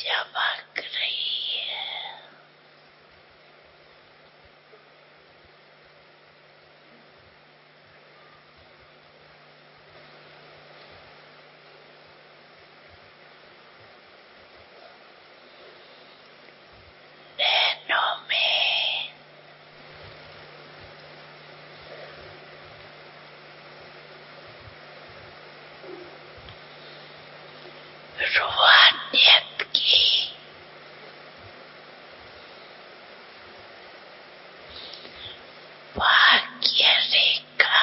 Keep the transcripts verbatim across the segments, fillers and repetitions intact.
चमक रही है। नैनों में रूहानियत की भाग्य रेखा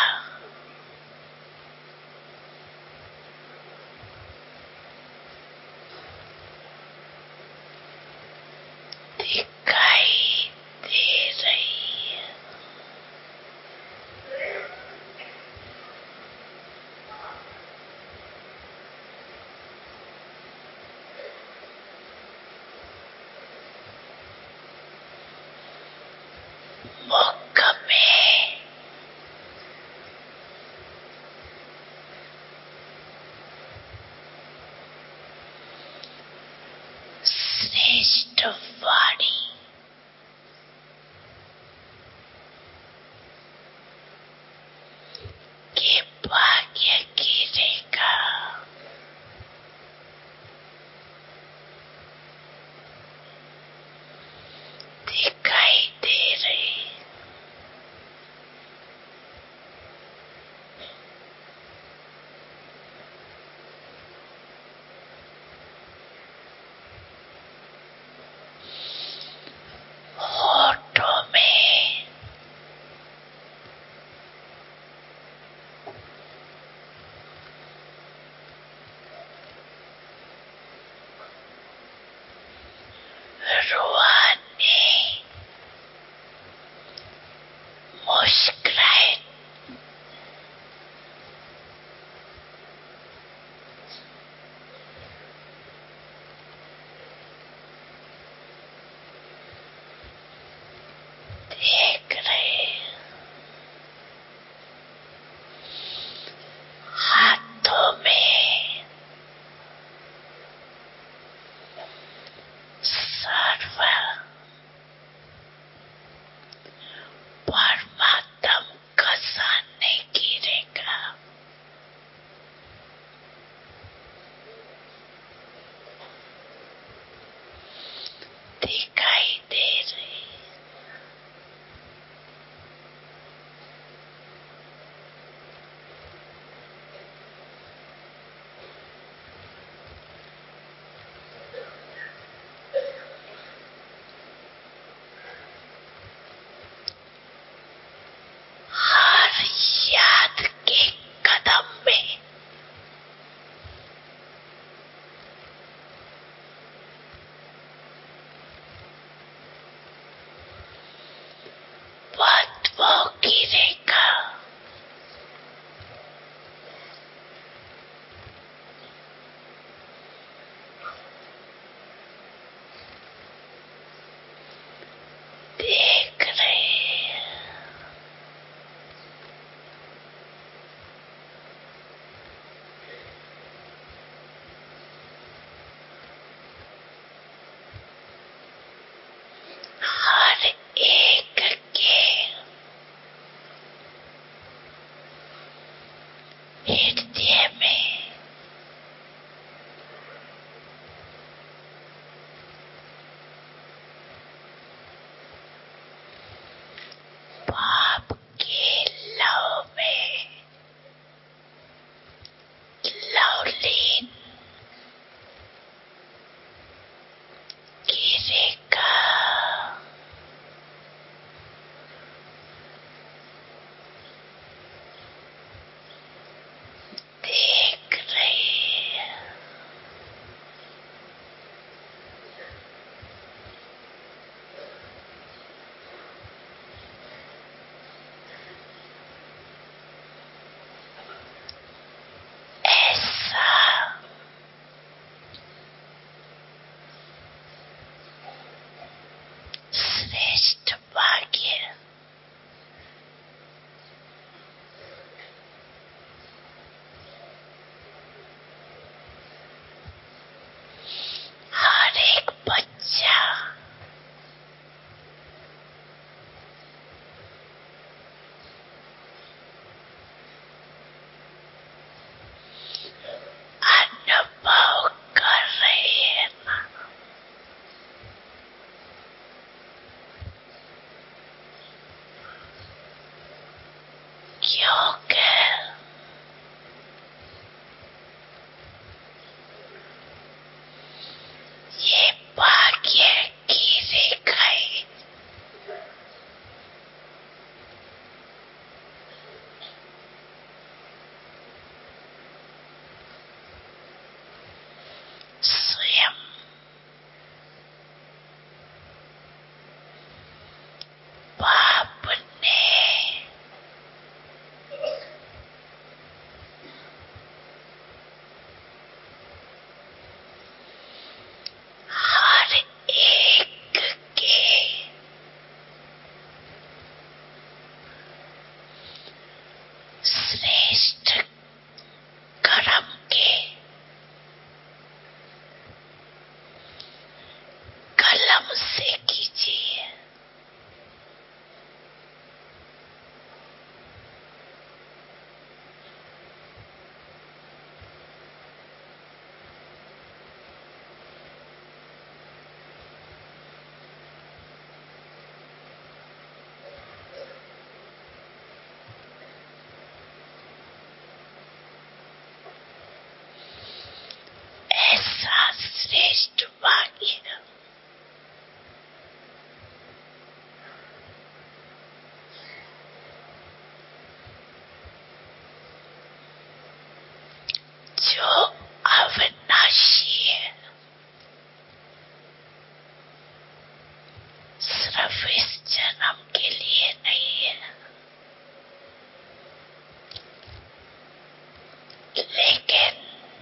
दिखाई दे रही है। मुख में श्रेष्ठ वाणी के भाग्य की रेखा दिखाई दे रही। होठों में रूहानी मुस्कुराहट देख रहे। हाथों में सर्व परमात्म खजाने की रेखा दिखाई दे रही। हर याद के कदम में योग ये भाग्य की रेखाएं स्वयं बाप ने हर एक के श्रेष्ठ कर्म के कलम से कीजिए। ऐसा श्रेष्ठ भाग्य जो अविनाशी है, सिर्फ इस जन्म के लिए नहीं है, लेकिन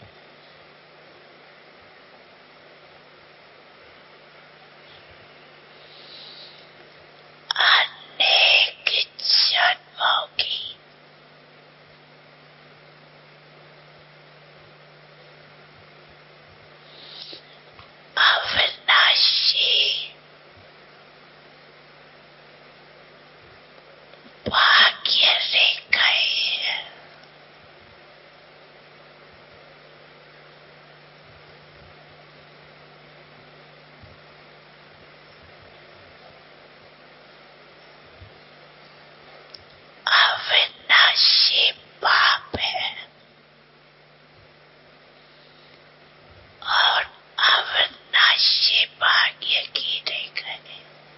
अनेक जन्मों की अविनाशी भाग्य रेखाएं हैं। अविनाशी पाप है और अविनाशी भाग्य की रेखाएं।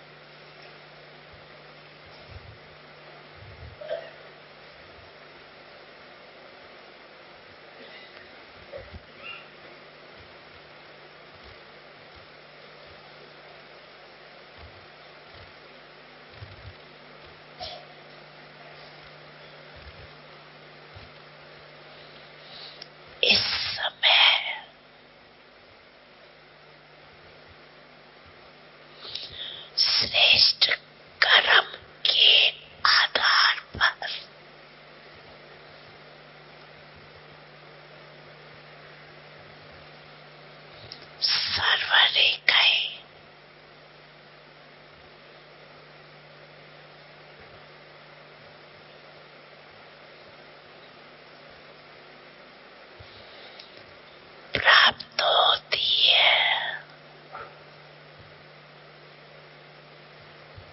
इस समय श्रेष्ठ कर्म के आधार पर सर्व रेखाएं प्राप्त होती है।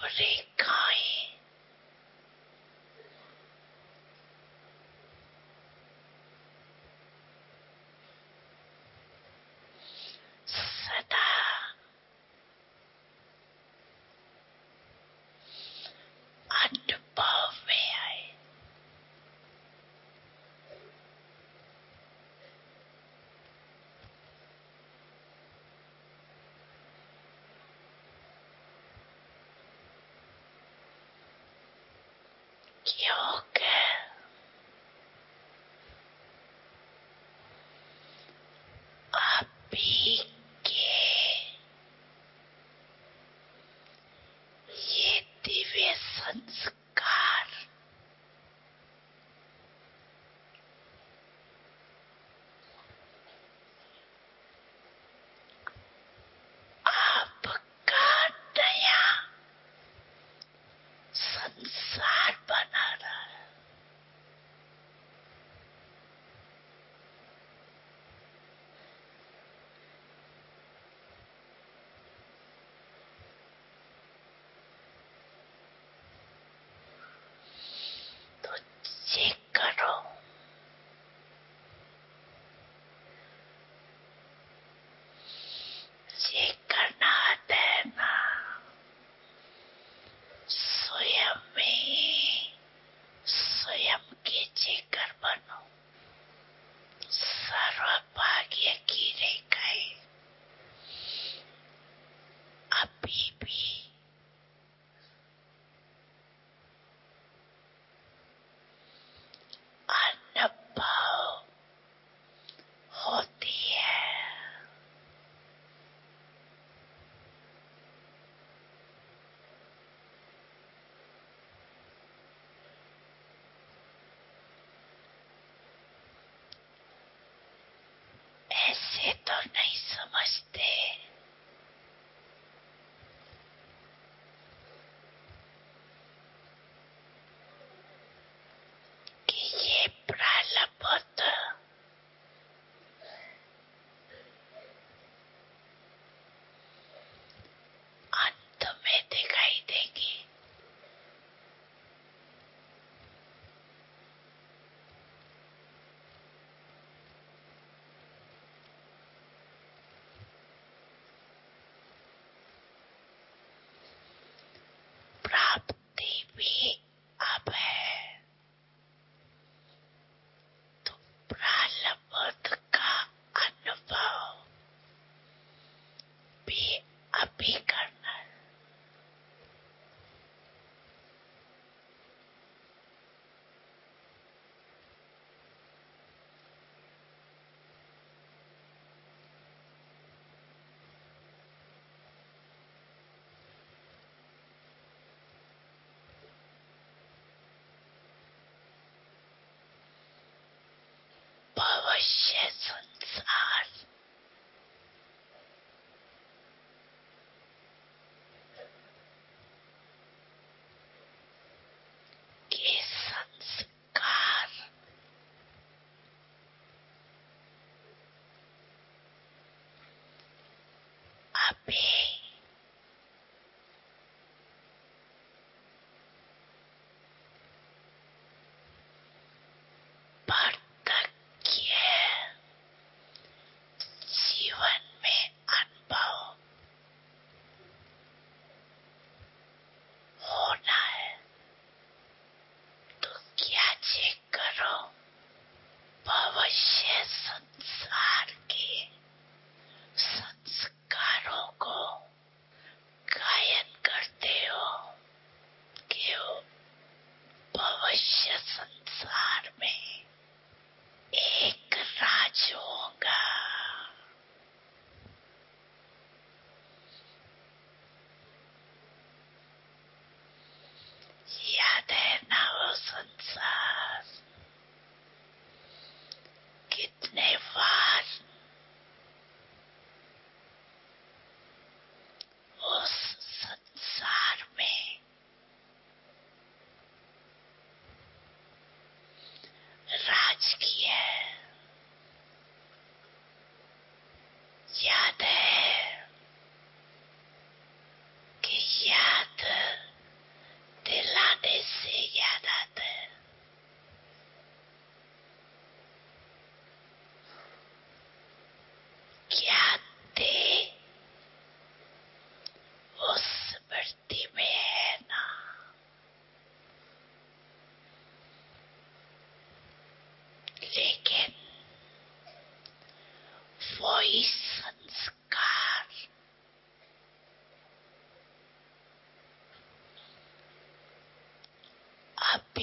रूपरेखाएं सदा अनुभव में आए। क्योंकि अभी के ये दिव्य संस्कार आपका नया संसार बना रहा है।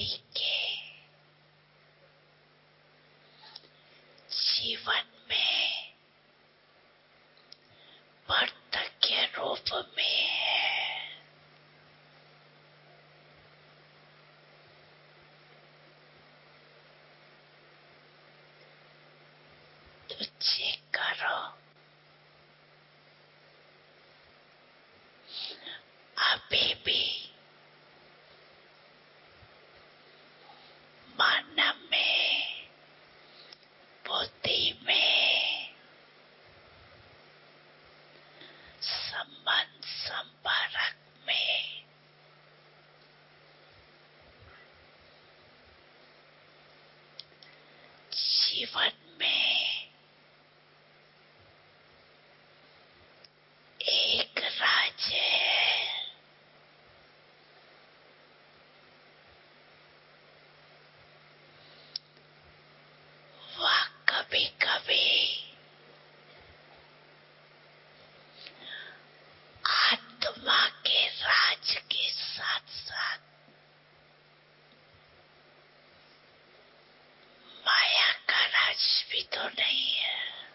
कोई के जीवन में बर्तन के रूप में है। तो चेक करो, अभी भी मन में, बुद्धि में, संबंध संपर्क में जीवन में एक राज्य है। वह कभी कभी आत्मा के राज के साथ साथ माया का राज भी तो नहीं है।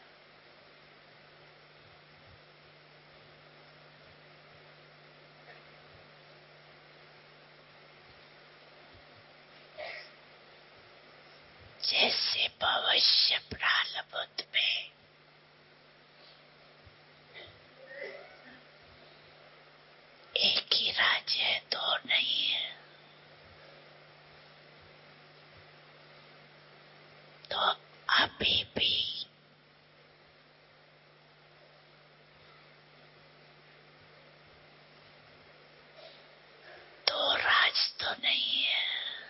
जैसे भविष्य प्रारब्ध में एक ही राज्य है, दो नहीं है। तो अभी भी दो राज तो नहीं है।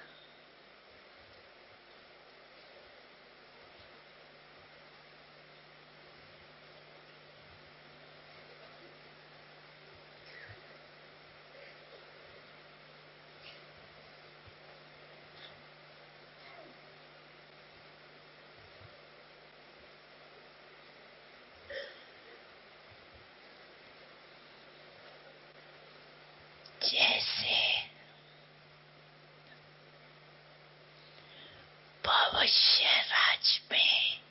जैसे भविष्य राज में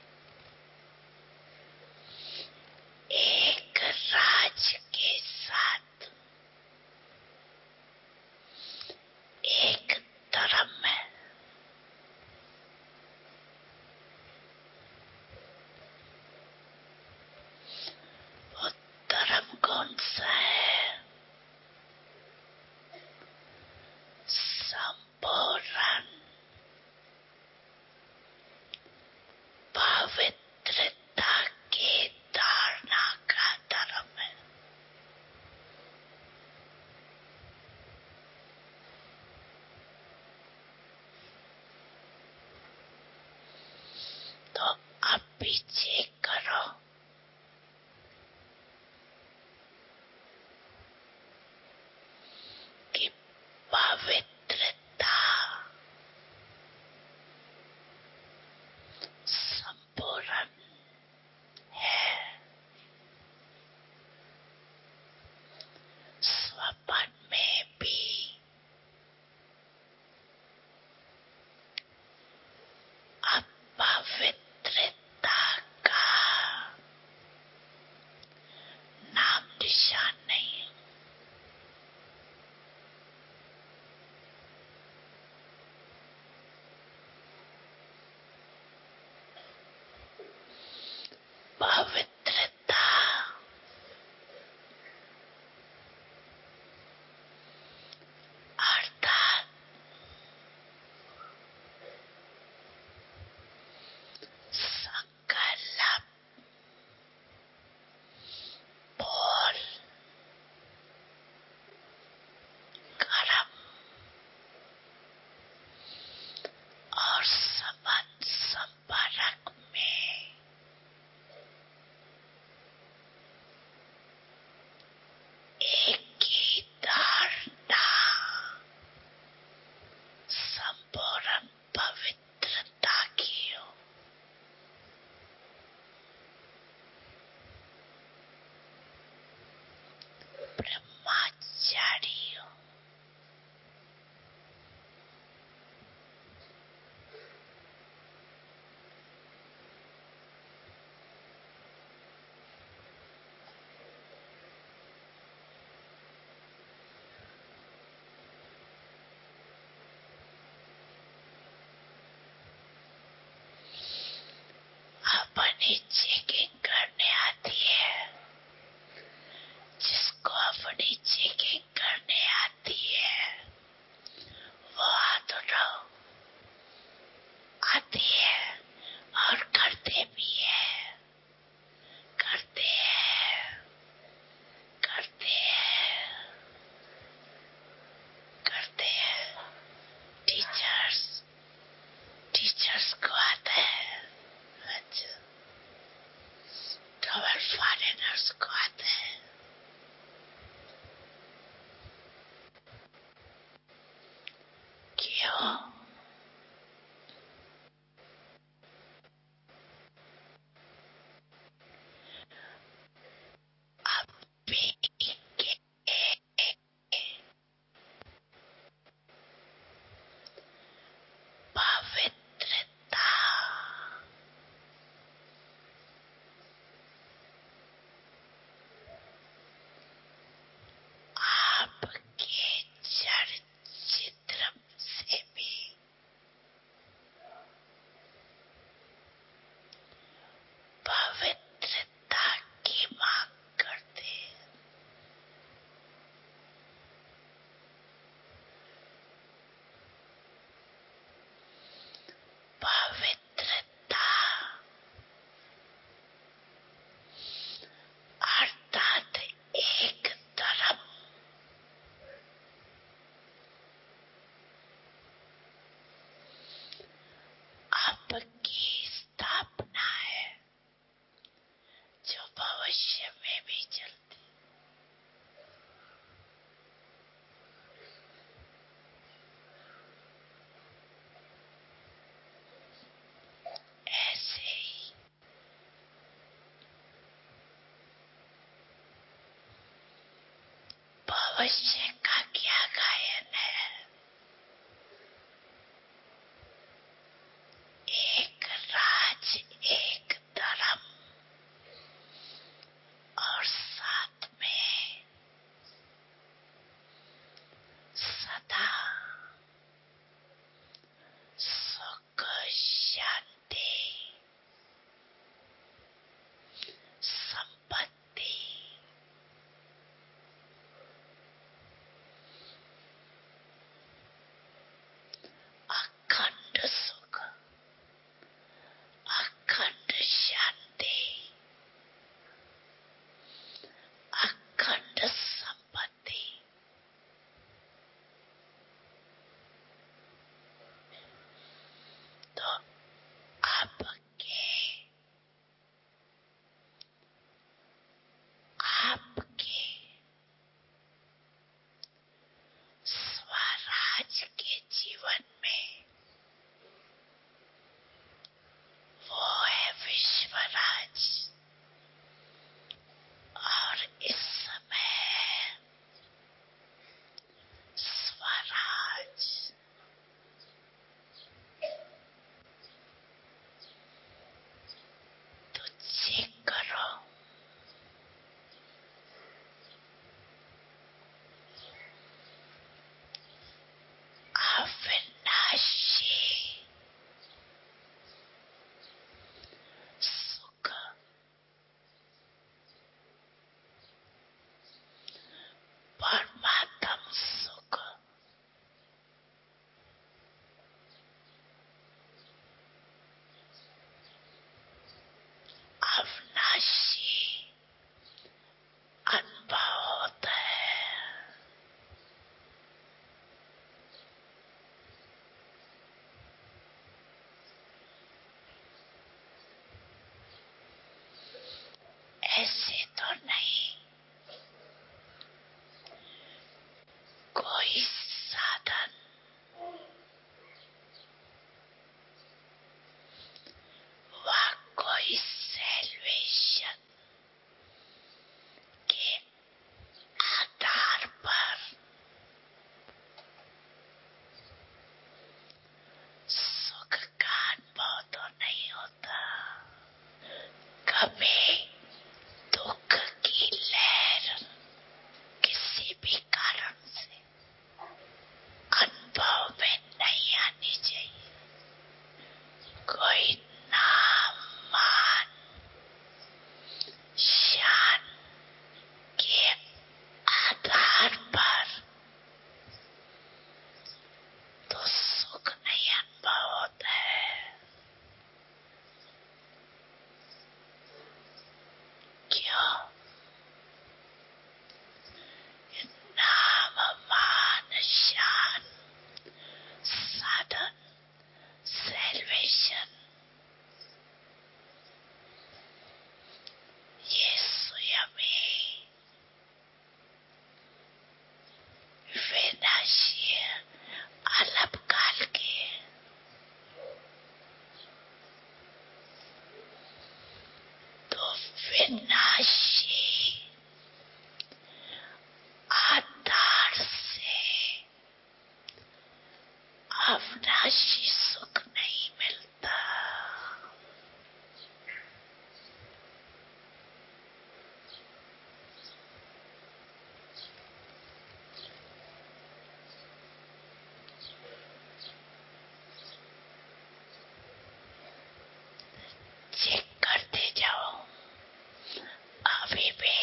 एक राज के साथ एक धर्म है। वो धर्म कौन सा है? संपूर्ण पवित्रता के धारणा का धर्म है। तो अब भी चेक करो, कि पवित्रता संपूर्ण है। स्वपन में भी अपवित्रता का अपनी चेकिंग करने आती है, जिसको अपनी चेकिंग करने आती है वो हाथ उठाओ। आती है और करते भी है, करते हैं, करते हैं, करते हैं। टीचर्स टीचर्स को आता है, अच्छा। ट्रैवल फॉरेनर्स को आता है। क्यों? अभी के पवित्रता आपके चरित्र से भी पवित्रता की मांग करते हैं। पवित्रता अर्थात एक धर्म, आपकी स्थापना है जो भविष्य में भी चलती। ऐसे ही भविष्य का क्या गायन है? एक राज, एक धर्म और साथ में सदा सुख शांति संपत्ति अखंड सुख अखंड शांति अखंड संपत्ति तो आपके आपके स्वराज के जीवन में वो है विश्वराज। और इस समय स्वराज तो चेक करो, अविनाशी सुख परमात्म सुख अविनाशी अनुभव होता है। ऐसे तो नहीं कोई साधन व कोई सैल्वेशन के आधार पर सुख का अनुभव तो नहीं होता। कभी दुख की लहर किसी भी कारण से अनुभव में नहीं आनी चाहिए। कोई नाम मान अविनाशी सुख नहीं मिलता। चेक करते जाओ, अभी भी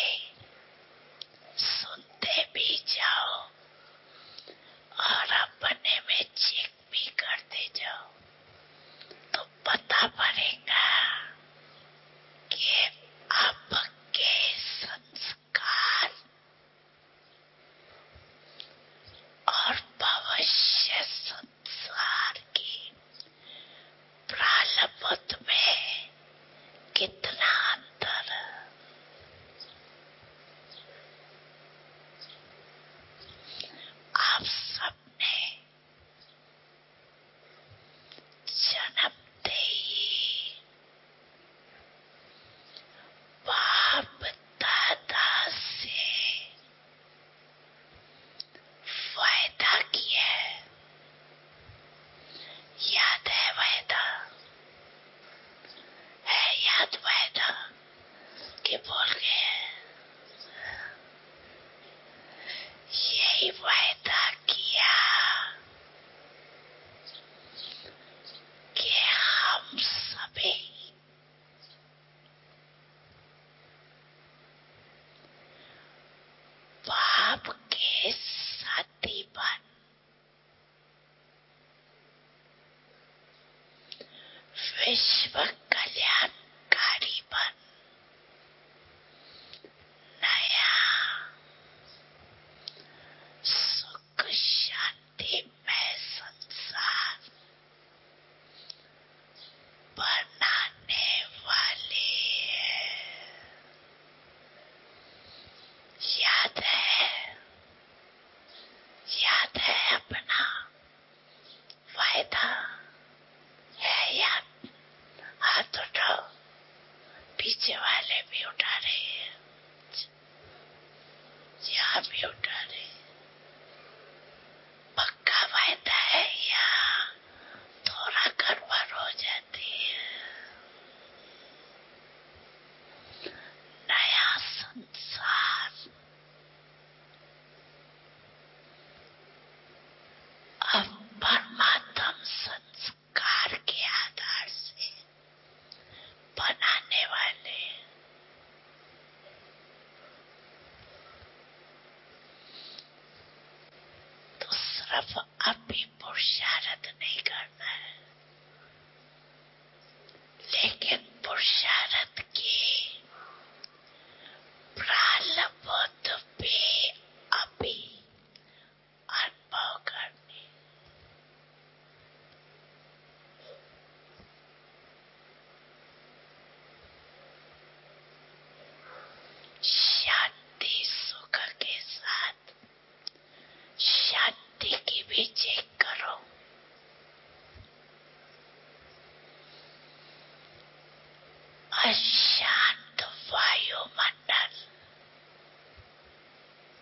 सुनते भी जाओ और अपने में चेक भी करते जाओ, तो पता पड़ेगा कि आपके संस्कार और भविष्य संसार की प्रारब्ध में कितना अंतर है। आप सबने जन्मते ही बाप दादा से वायदा किया है। याद है वायदा? है याद वायदा कि बोल गए? यही वायदा किया कि हम सभी बाप के साथी बन विश्व कल्याणकारी बन नया सुख शांति में संसार बनाने वाले हैं। याद है? याद है अपना वायदा? है याद? हाथ उठाओ, पीछे वाले भी उठा रहे हैं, यहाँ भी उठा रहे। पक्का वायदा है या थोड़ा गड़बड़ हो जाती है? नया संसार अब परमात्म संस्कार के आधार से बनाने वाले। तो सिर्फ अभी पुरुषार्थ नहीं करना है, लेकिन पुरुषार्थ की प्रारब्ध भी अभी अनुभव करनी। शांति सुख के साथ शांति की भी चेक करो। अशांत वायुमंडल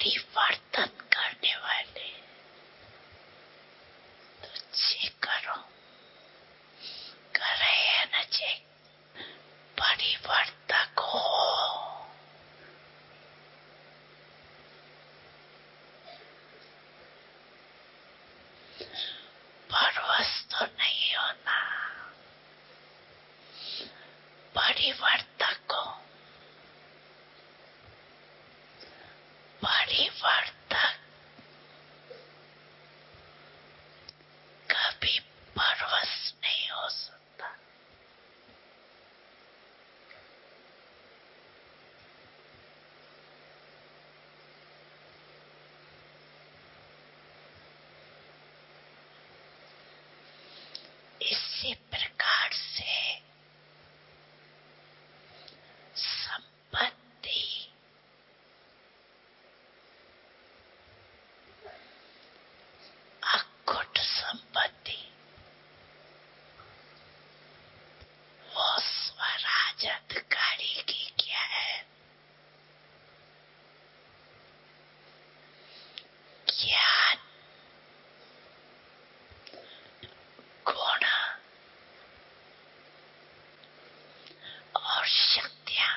परिवर्तन करने वाले, तो चेक करो, कर रहे हैं ना चेक? परिवर्तक हो, परवश तो नहीं होना, परिवर्तक हो। परिवर्तक कभी परवश नहीं हो सकता। इसी प्रकार से संपत्ति अखुट संपत्ति वो स्वराज अधिकारी की क्या है? ज्ञान, गुण और शक्तियां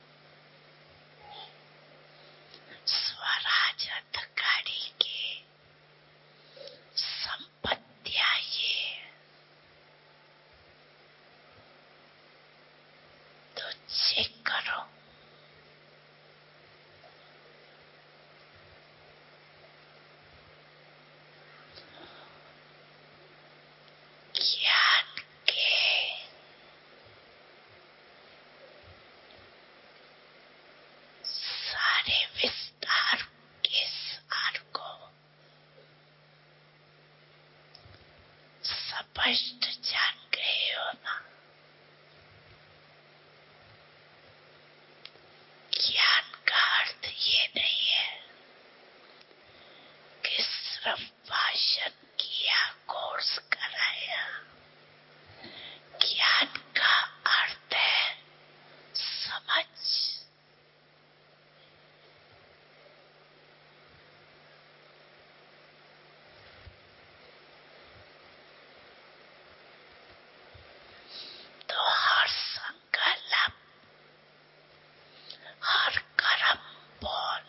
स्वराज अधिकारी के संपत्तियां ये, तो चेक करो, ज्ञान के सारे विस्तार के सार को स्पष्ट जान गए हो ना? ज्ञान का अर्थ ये नहीं है कि सिर्फ भाषण किया, कोर्स कराया। ज्ञान का अर्थ है समझ, तो हर संकल्प, हर कर्म बोल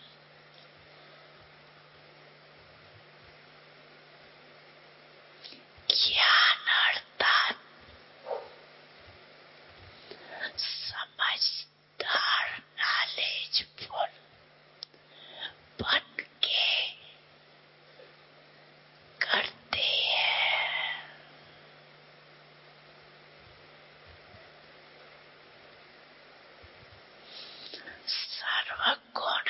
ज्ञान अर्थात समझदार, नॉलेजफुल बन के करते हैं। सर्वगुण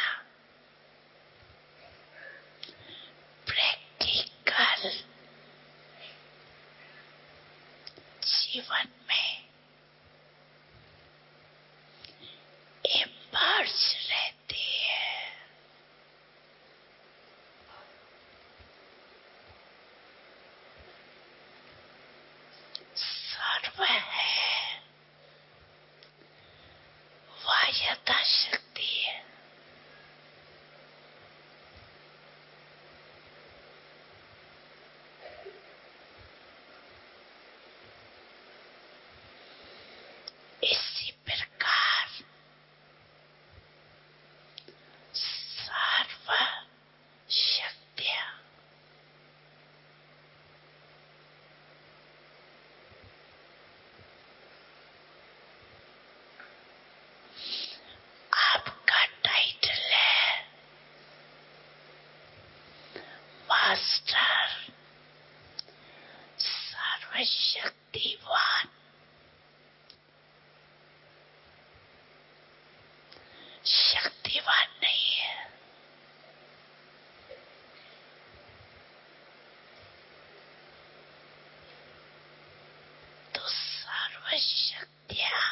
प्रैक्टिकल जीवन में इमर्ज रहते हैं। सर्व है, वह यथाशक्ति है। इसी प्रकार सर्व शक्तियां आपका टाइटल है मास्टर, सर्वशक्तिवान। शक्तिवान नहीं है, तो सर्वशक्तियां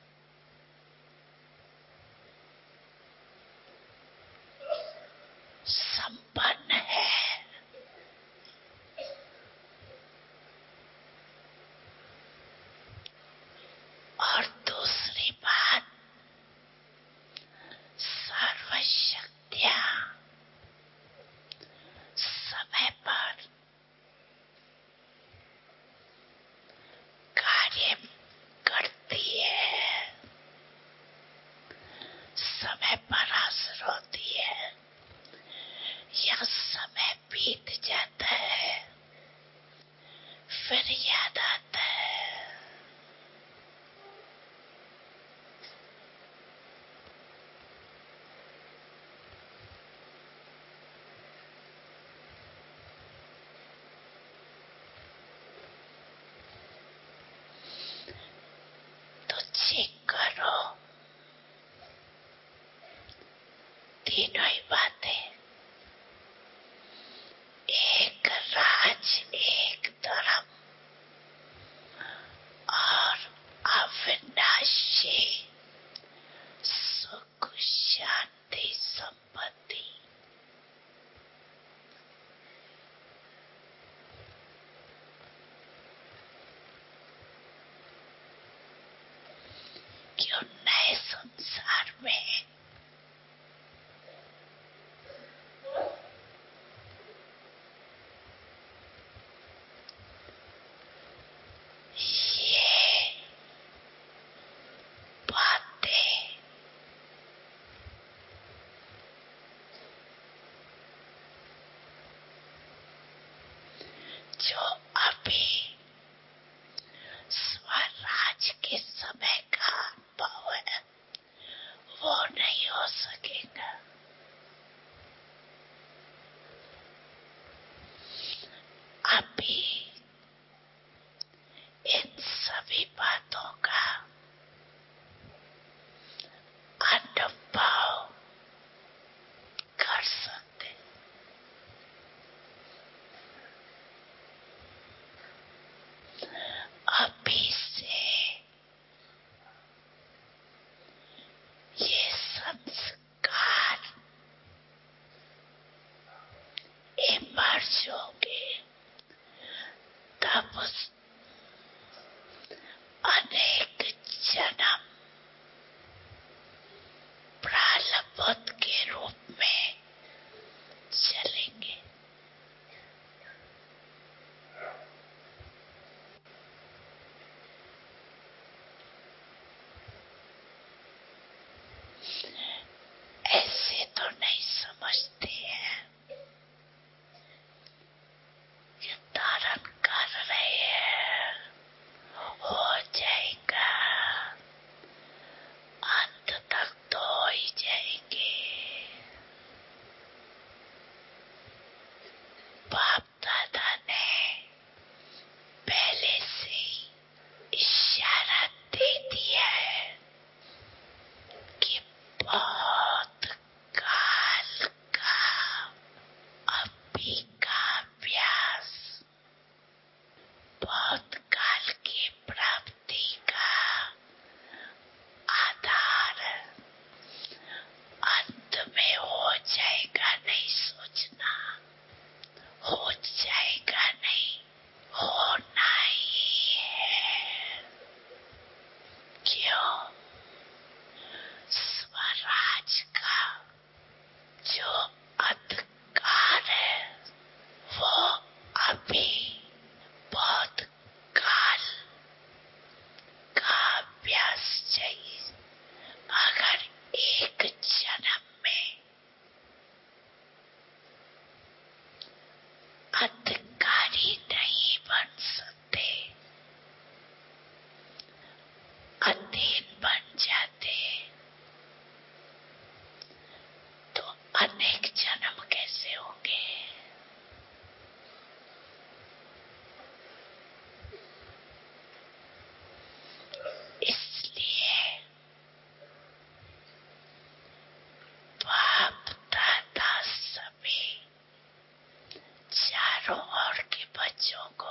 संपन्न है। जो अभी स्वराज के समय का अनुभव है वो नहीं हो सकेगा। अभी इन सभी बातों का अनुभव कर सकते। अभी से ये संस्कार इमर्ज होंगे, तब अनेक जन्म प्रारब्ध के रूप में चलेंगे। ऐसे तो नहीं समझते हैं कि धारण कर रहे हैं, हो जाएगा, अंत तक तो हो ही जाएंगे। बाप दादा ने पहले से ही इशारा दे दिया है कि बहुत काल का अभी का अभ्यास, बहुत काल की प्राप्ति का आधार अंत में हो जाएगा नहीं सोचना, हो जाएगा नहीं, होना ही है। क्यों? स्वराज का जो अधिकार है वो अभी बहुत काल का अभ्यास चाहिए। अगर एक जन्म में अधिकारी नहीं बन सकते, अधीन बन जाते, तो अनेक जन्म कैसे होंगे? इसलिए बाप दादा सभी चारों ओर के बच्चों को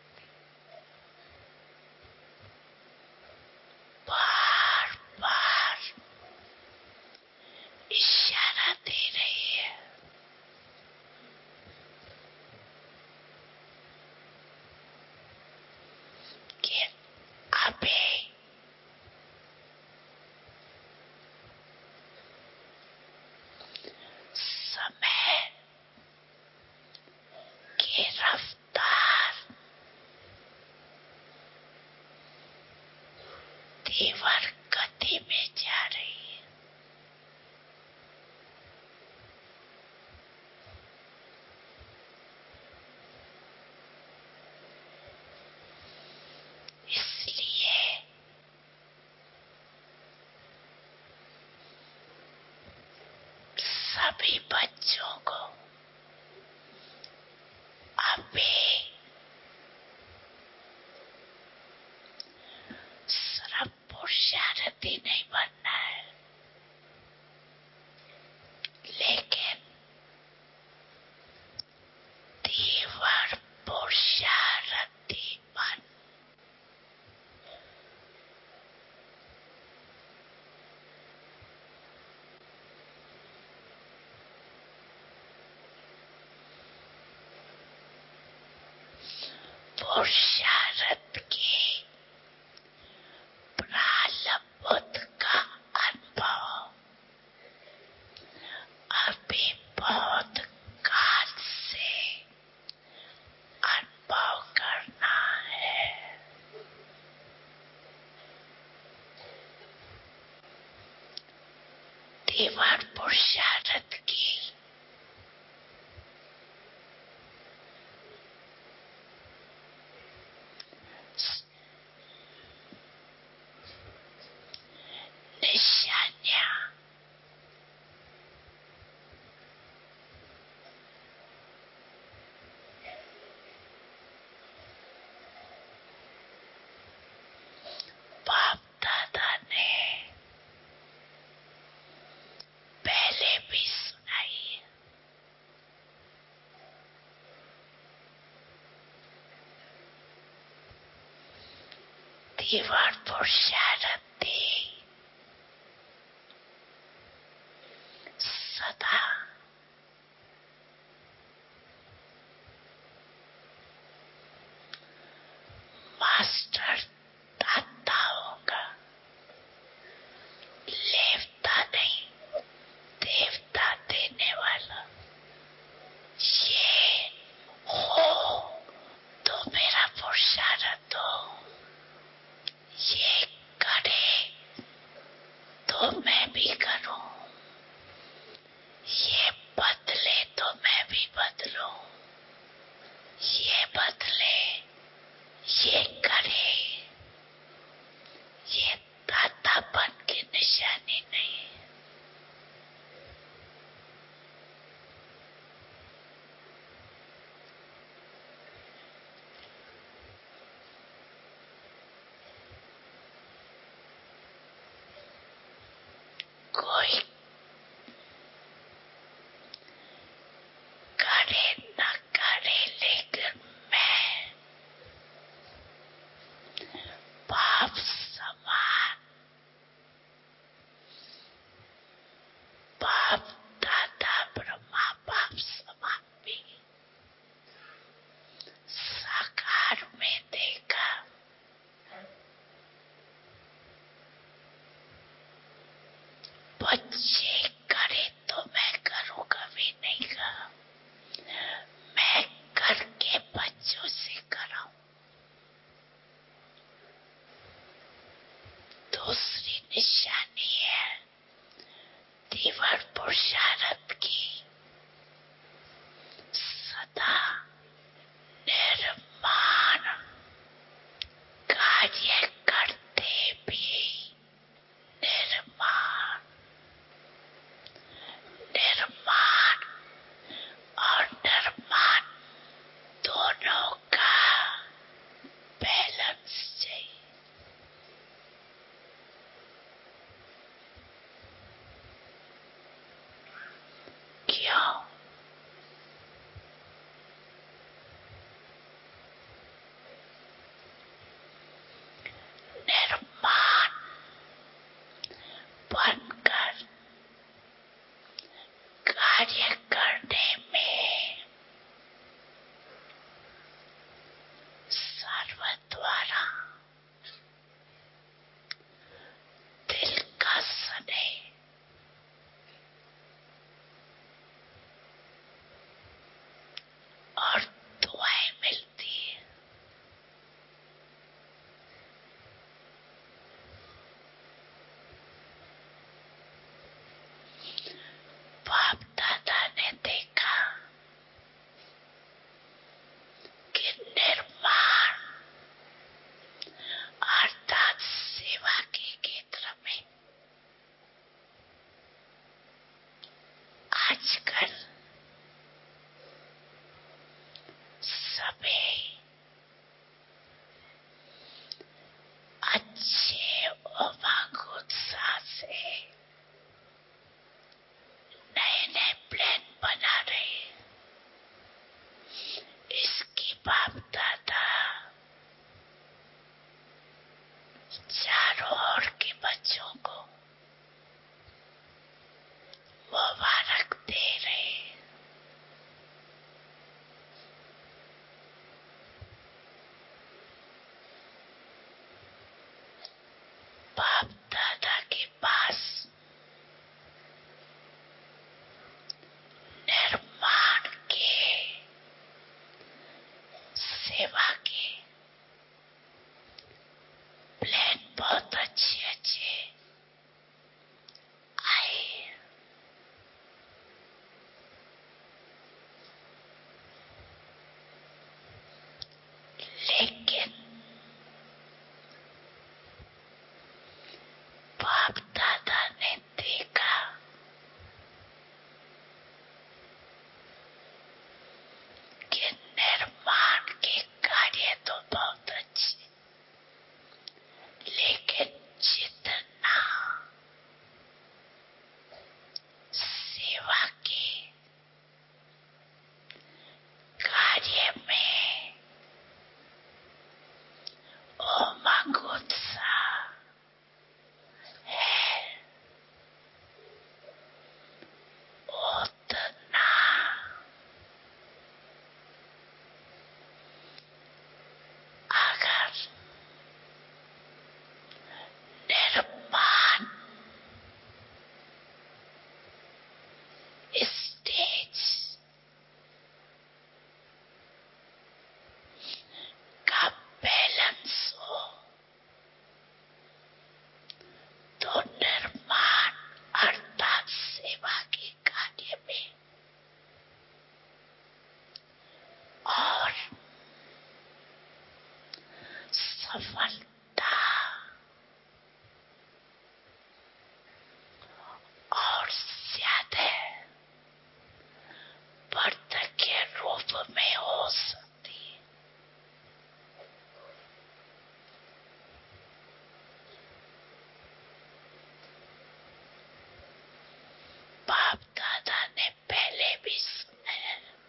बार बार इशारा दे रही है कि अभी समय की रफ्तार तीव्र गति में जा रही है। इसलिए सभी बच्चों को अभी सिर्फ पुरुषार्थी नहीं बनना है, लेकिन तीव्र पुरुषार्थी बन पुरुषार्थ की प्रारब्ध का अनुभव अभी बहुत काल से अनुभव करना है। तीव्र पुरुषार्थ की दीवार पर शारदी सदा मास्टर दाताओं का लेवता नहीं देवता देने वाला ये हो तो मेरा पुरुषार्थ हो, ये करे तो मैं भी करूं, ये बदले तो मैं भी बदलूं, ये बदले ये करे, ये दातापन की निशानी नहीं। कोई करे न करे लेकिन मैं बाप समान, बाप दादा ब्रह्मा बाप समान भी साकार में देखा। बच्चे करे तो मैं करूं कभी नहीं कहा, मैं करके बच्चों से कराऊं। दूसरी निशानी है दीवार पुरुषार्थ की सदा निर्माण कार्य करते भी निर्माण निर्माण और निर्माण दोनों का बैलेंस चाहिए। क्यों? निर्माण बनकर कार्य करने में सर्व द्वारा दिल का स्नेह और दुआएं मिलती है। बाप दादा ने देखा कि निर्माण अर्थात सेवा के क्षेत्र में आजकल सभी अच्छे उमंग उत्साह से नए नए प्लान बना रहे। इसकी बाप दादा चारों ओर के बच्चों को मुबारक दे रहे। सफलता और ज्यादा बढ़त के रूप में हो सकती है। बाप दादा ने पहले भी सुने,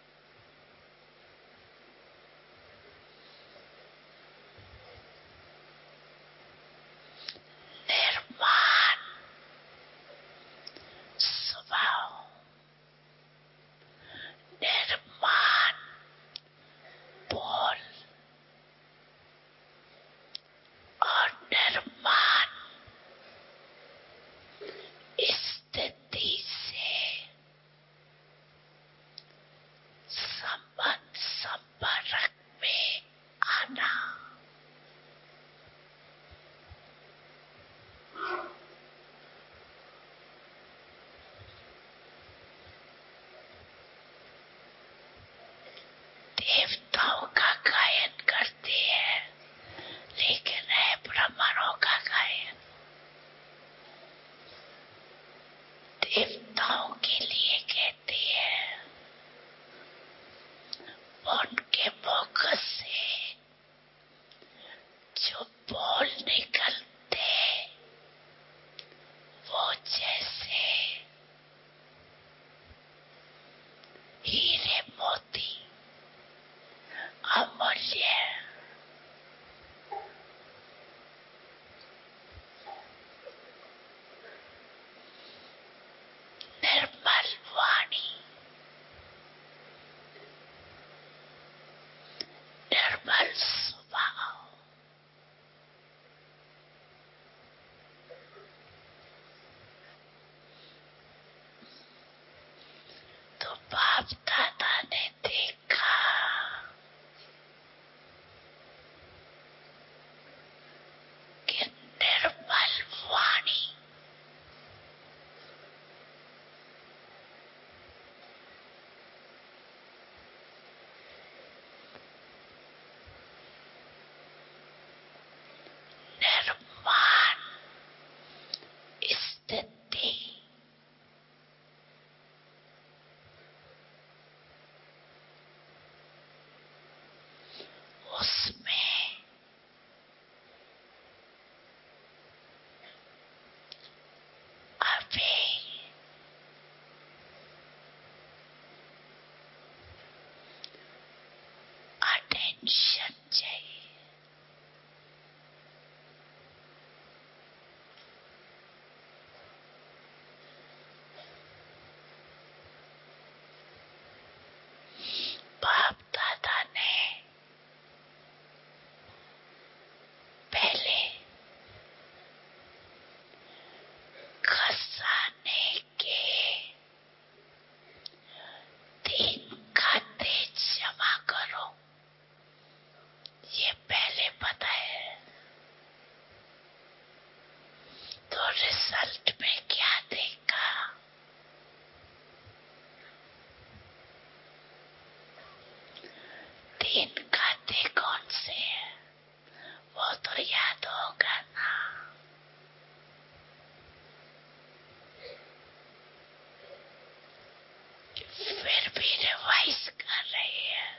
निर्माण स्वभाव, निर्माण बोल और निर्माण स्थिति से संबंध संपर्क में आना। देवताओं का गायन करते हैं, लेकिन है ब्राह्मणों का गायन। देवताओं के लिए कहते हैं, उनके मुख से जो बोल निकलते वो जैसे हीरे मोती अमूल्य। निर्मल वाणी, निर्मल स्वभाव, तो बाप दादा ने देखा कि निर्मल वाणी निर्माण स्थिति उसमें अभी अटेंशन चाहिए। बाप दादा ने पहले खजाने के तीन खाते जमा करो, ये पहले बताया। तो रिजल्ट में क्या देखा? तीन खाते कौन से हैं वो तो याद होगा ना। फिर भी रिवाइज कर रही है।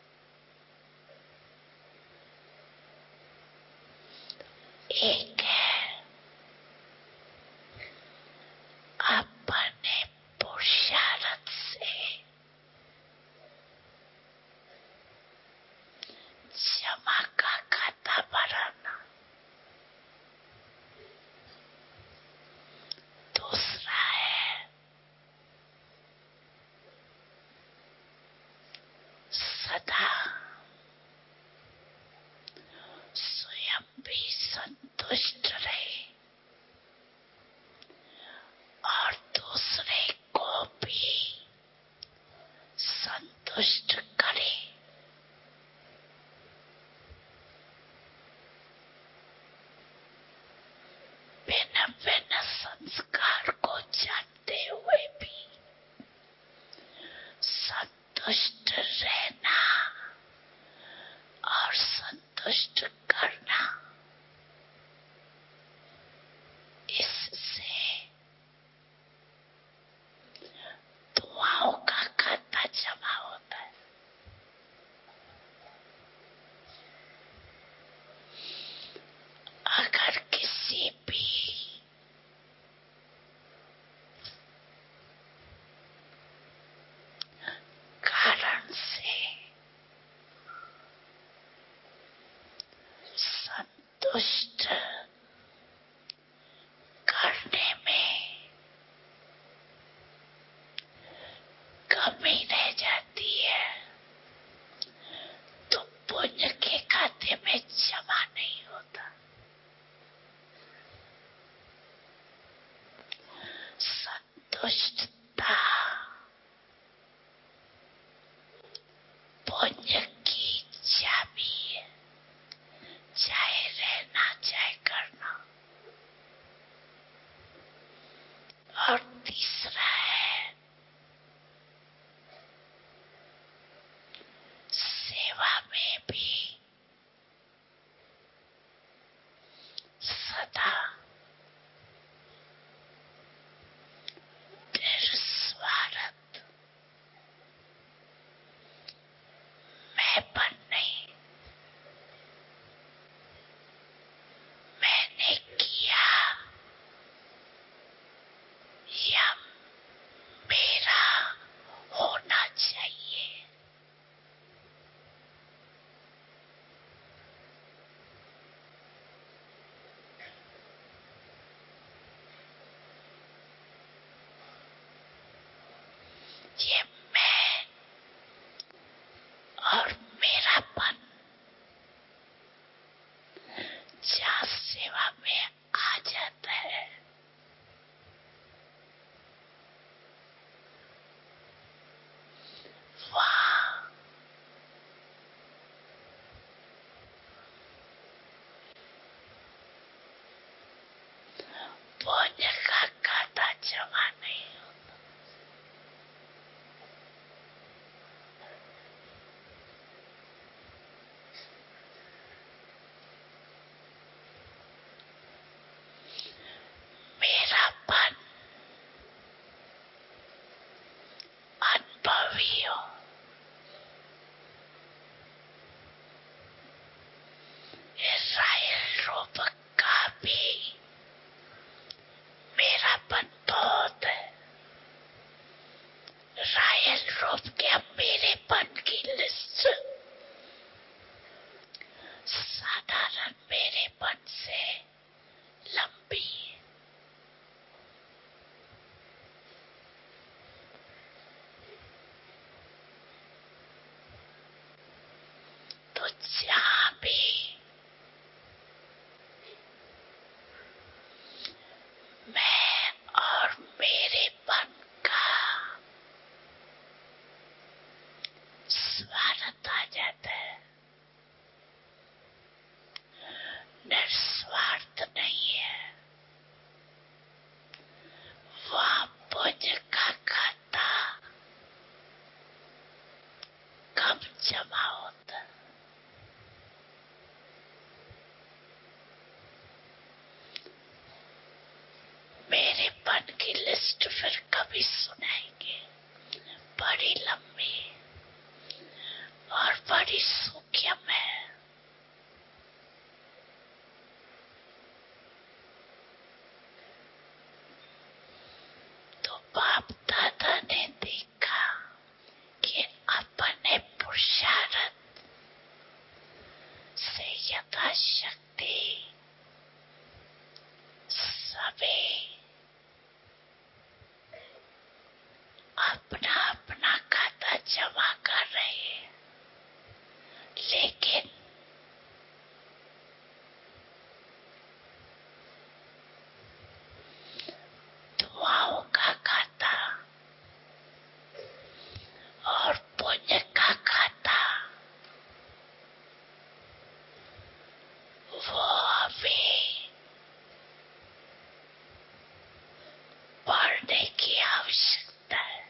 एक है अपने पुरुषार्थ से जमा का खाता भराना। दूसरा है सदा स्वयं भी संतुष्ट रहे और दूसरे को भी संतुष्ट करे। बिना बिना संस्कार को जानते हुए भी संतुष्ट रहना और संतुष्ट करना संतुष्ट करने में कमी रह जाती है तो पुण्य के खाते में जमा नहीं होता। संतुष्टता पुण्य की चाबी है, चाहे रहना चाहे करना। और तीसरा है सेवा में भी सदा निस्वार्थ, मैंपन नहीं, मैंने किया या मेरा होना चाहिए। ये मैं और मेरापन जहाँ सेवा में आ जाता है, वहाँ पुण्य का खाता जमा नहीं होता। मेरापन अनुभवी हो, इज़राइल रूप का भी मेरापन बहुत है। रायल रूप के मेरेपन की लिस्ट साधारण मेरेपन से लंबी है। तो जहाँ भी मैं और मेरेपन का स्वार्थ आ जाता है, निस्वार्थ नहीं है, वहाँ पुण्य का खाता कब जमा होता। मेरेपन की लिस्ट फिर कभी सुनाएंगे, बड़ी लंबी और बड़ी सूक्ष्म है। तो बाप दादा ने देखा कि अपने पुरुषार्थ से यथाशक्ति सभी अपना अपना खाता जमा कर रहे हैं, लेकिन दुआओं का खाता और पुण्य का खाता वो अभी पढ़ने की आवश्यकता है।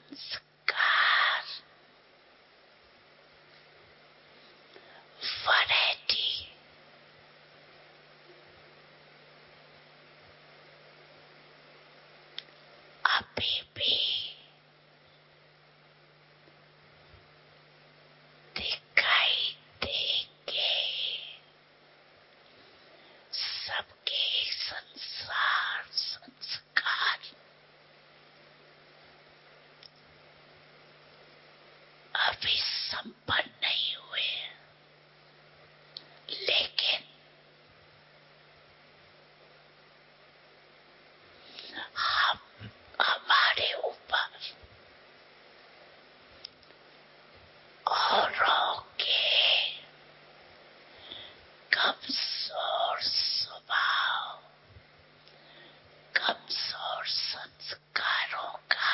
संस्कार, वैरायटी, अभी भी दिखाई देंगे। सबके संसार संस्कार अभी संपन्न नहीं हुए, लेकिन हम हमारे ऊपर औरों के कमजोर स्वभाव, कमजोर संस्कारों का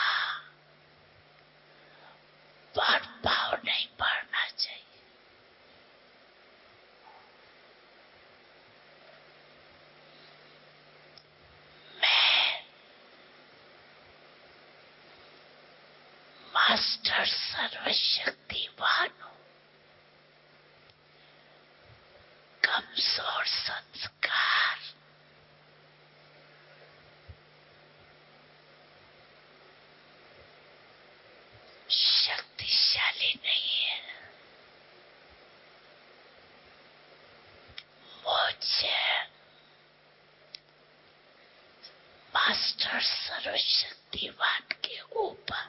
प्रभाव नहीं पड़ना चाहिए। मैं मास्टर सर्वशक्तिवान हूं। कमजोर संस्कार शक्तिशाली नहीं है। मुझे मास्टर सर्वशक्तिवान के ऊपर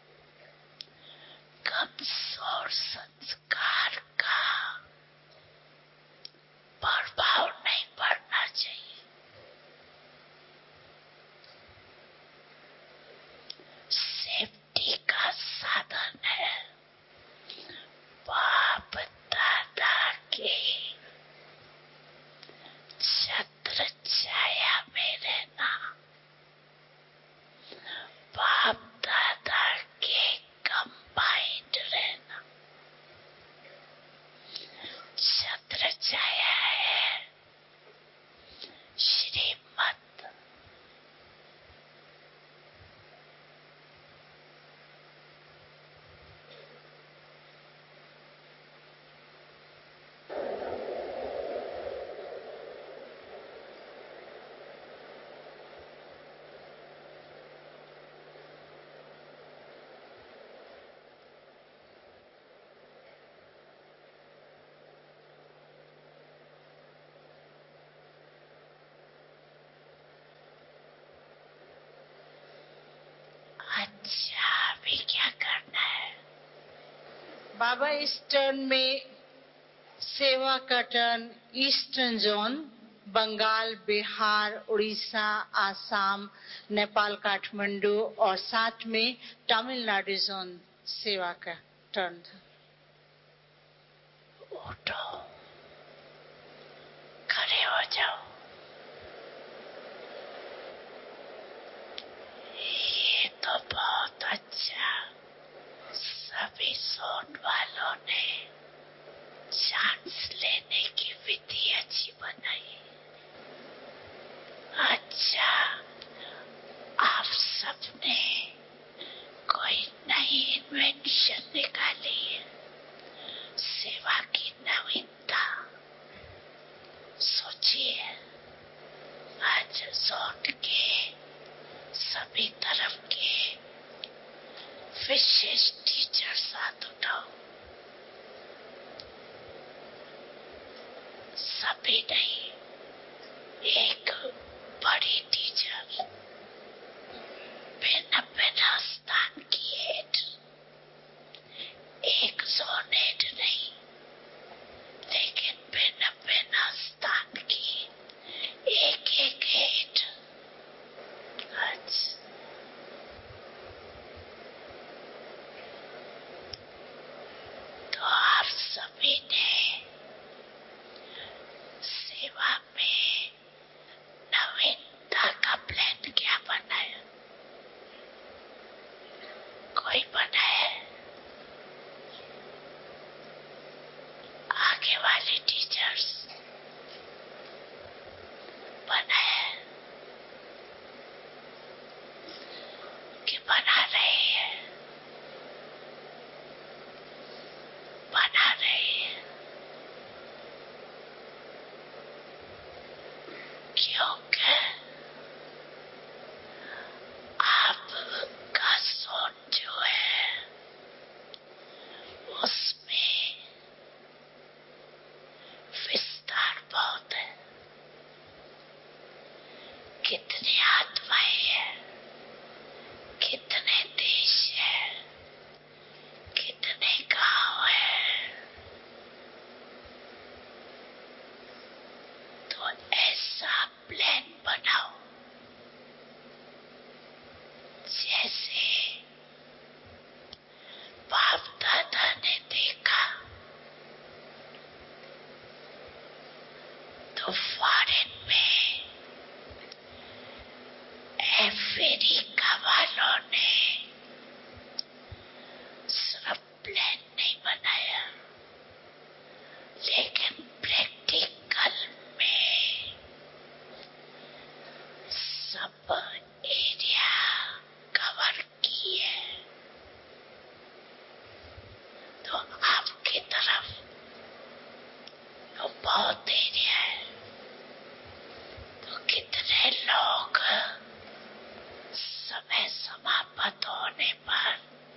कमजोर संस्कार का प्रभाव नहीं पड़ना चाहिए। सेफ्टी का साधन है। बाप दादा के छत्र छाया में रहना, बाप दादा के कंबाइंड रहना छत्र छाया है। श्रीमत अच्छा, अभी क्या करना है? बाबा इस टर्न में सेवा का turn eastern zone, Bengal, Bihar, Orissa, Assam, Nepal, Kathmandu और साथ में तमिलनाडु जोन सेवा का टर्न था। उठो, खड़े हो जाओ। ये तो बहुत अच्छा। सभी जोन वालों ने चांस लेने की विधि अच्छी बनाई। अच्छा, आप सबने कोई नई इन्वेंशन निकाली है, सेवा की नवीनता सोचिए। आज जोन के सभी तरफ के विशेष टीचर साथ उठाओ। सभी नहीं, एक बड़ी टीचर बिना बिना स्थान की हेड, एक जोन हेड नहीं, लेकिन बिना बिना स्थान की एक एक हेड। अच्छा, तो आप सभी ने सेवा में नवीनता का प्लान क्या बनाया? कोई बनाया? आगे वाले टीचर्स बनाया कि बना रहे हैं? समय समाप्त होने पर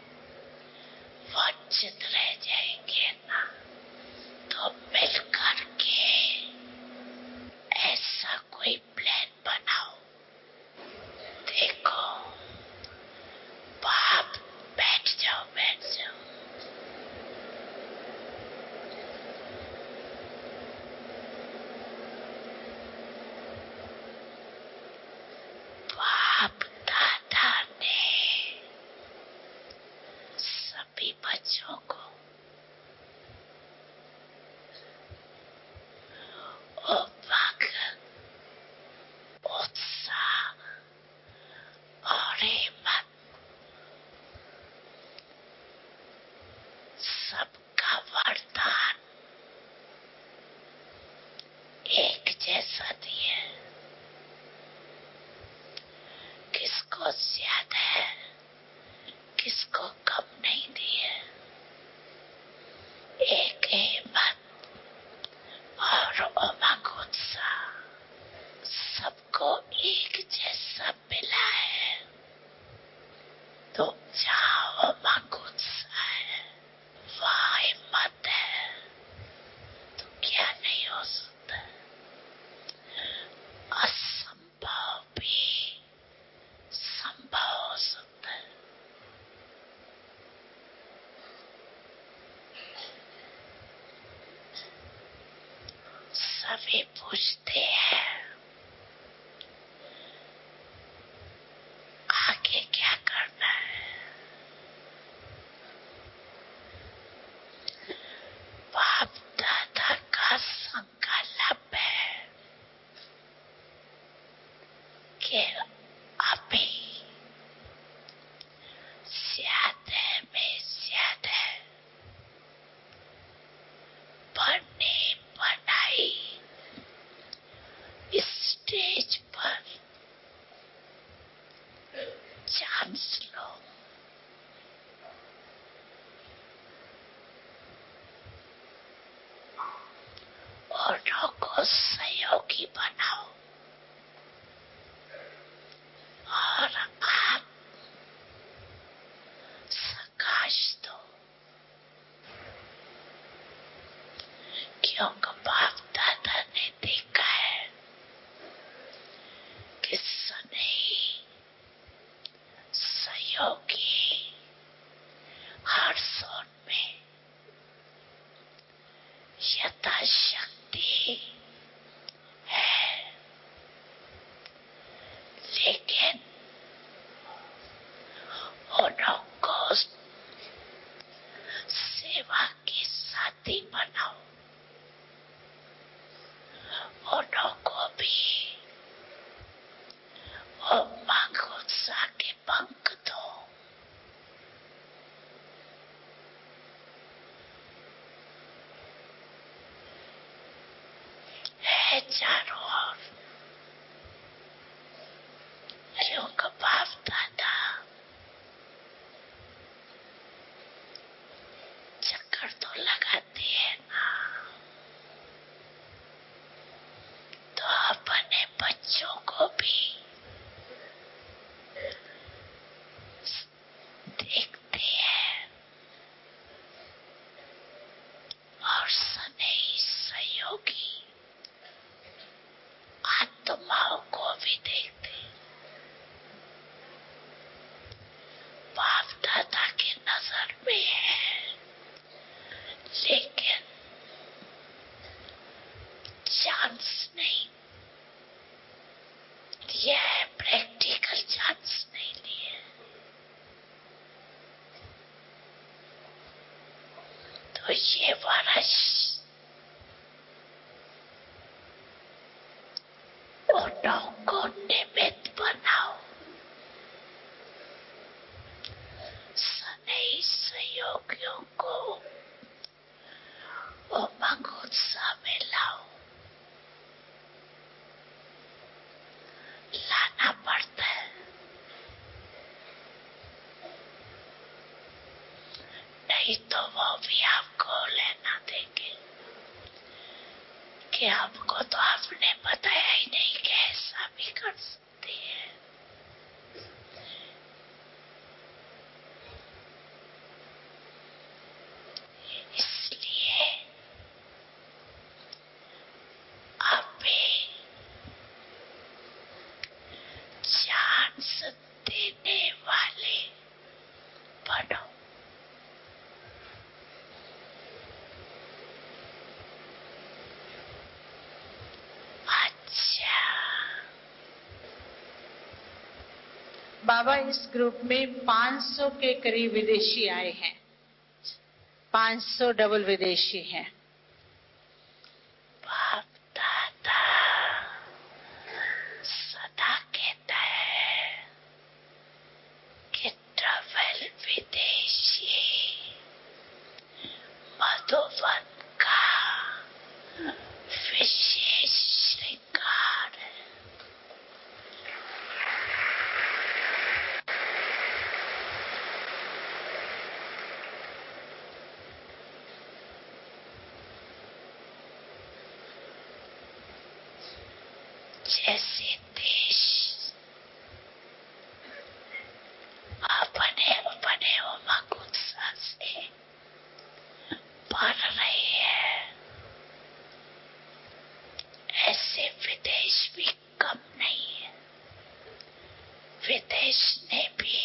वंचित रह जाएंगे ना, तो मिलकर के ऐसा कोई प्लान बनाओ। देखो बाप, बैठ जाओ बैठ जाओ। बाप दादा ने सभी बच्चों को उमंग, उत्साह और हिम्मत सबका वरदान एक जैसा दिए। किसको ज्यादा है, किसको कम नहीं दिए। एक हिम्मत और उमंग, उत्साह सबको एक जैसा मिला है। तो जहाँ उमंग उत्साह है, वहाँ हिम्मत है, तो क्या नहीं हो सकता। असंभव भी संभव हो सकता है। सभी पूछते हैं आगे क्या करना है। बाप दादा का संकल्प है कि अभी ज्यादा में ज्यादा बने बनाई स्टेज पर चांस लो। औरों को सहयोगी बनाओ और आप सकाश दो। क्योंकि बाप दादा ने देखा है कि स्नेही सहयोगी हर जोन में यथाशक्ति है, लेकिन उनको सेवा के साथी बनाओ। उनको भी उमंग उत्साह के पंख दो। है चारों ओर, क्योंकि बाप दादा चक्कर तो लगाते हैं ना, तो अपने बच्चों को भी देखते हैं और स्नेही सहयोगी आत्माओं को भी देखते हैं। बाप दादा की नजर में है, लेकिन चांस नहीं, यह प्रैक्टिकल चांस नहीं लिए। तो ये वर्ष उन्हों को निमित्त बनाओ, स्नेही सहयोगियों को उमंग उत्साह में लाओ। लाना पड़ता है, नहीं तो वो भी आपको लेना देंगे कि आपको तो आपने बताया ही नहीं कि ऐसा भी कर सकती है। बाबा इस ग्रुप में पाँच सौ के करीब विदेशी आए हैं, पाँच सौ डबल विदेशी हैं। बाप दादा सदा कहता है कि डबल विदेशी मधुबन का विशेष श्रृंगार है। जैसे देश अपने अपने उमंग उत्साह से बढ़ रही है, ऐसे विदेश भी कम नहीं है। विदेश ने भी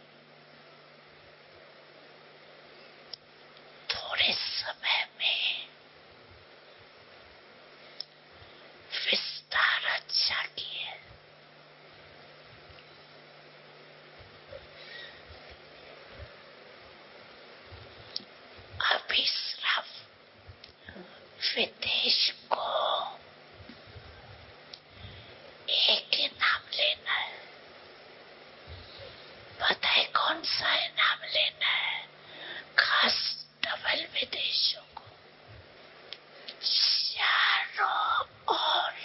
थोड़े समय में विस्तार अच्छा किया। अभी सिर्फ विदेश को एक ही नाम लेना है। पता है कौन सा है नाम लेना है? खास डबल विदेशों को चारों ओर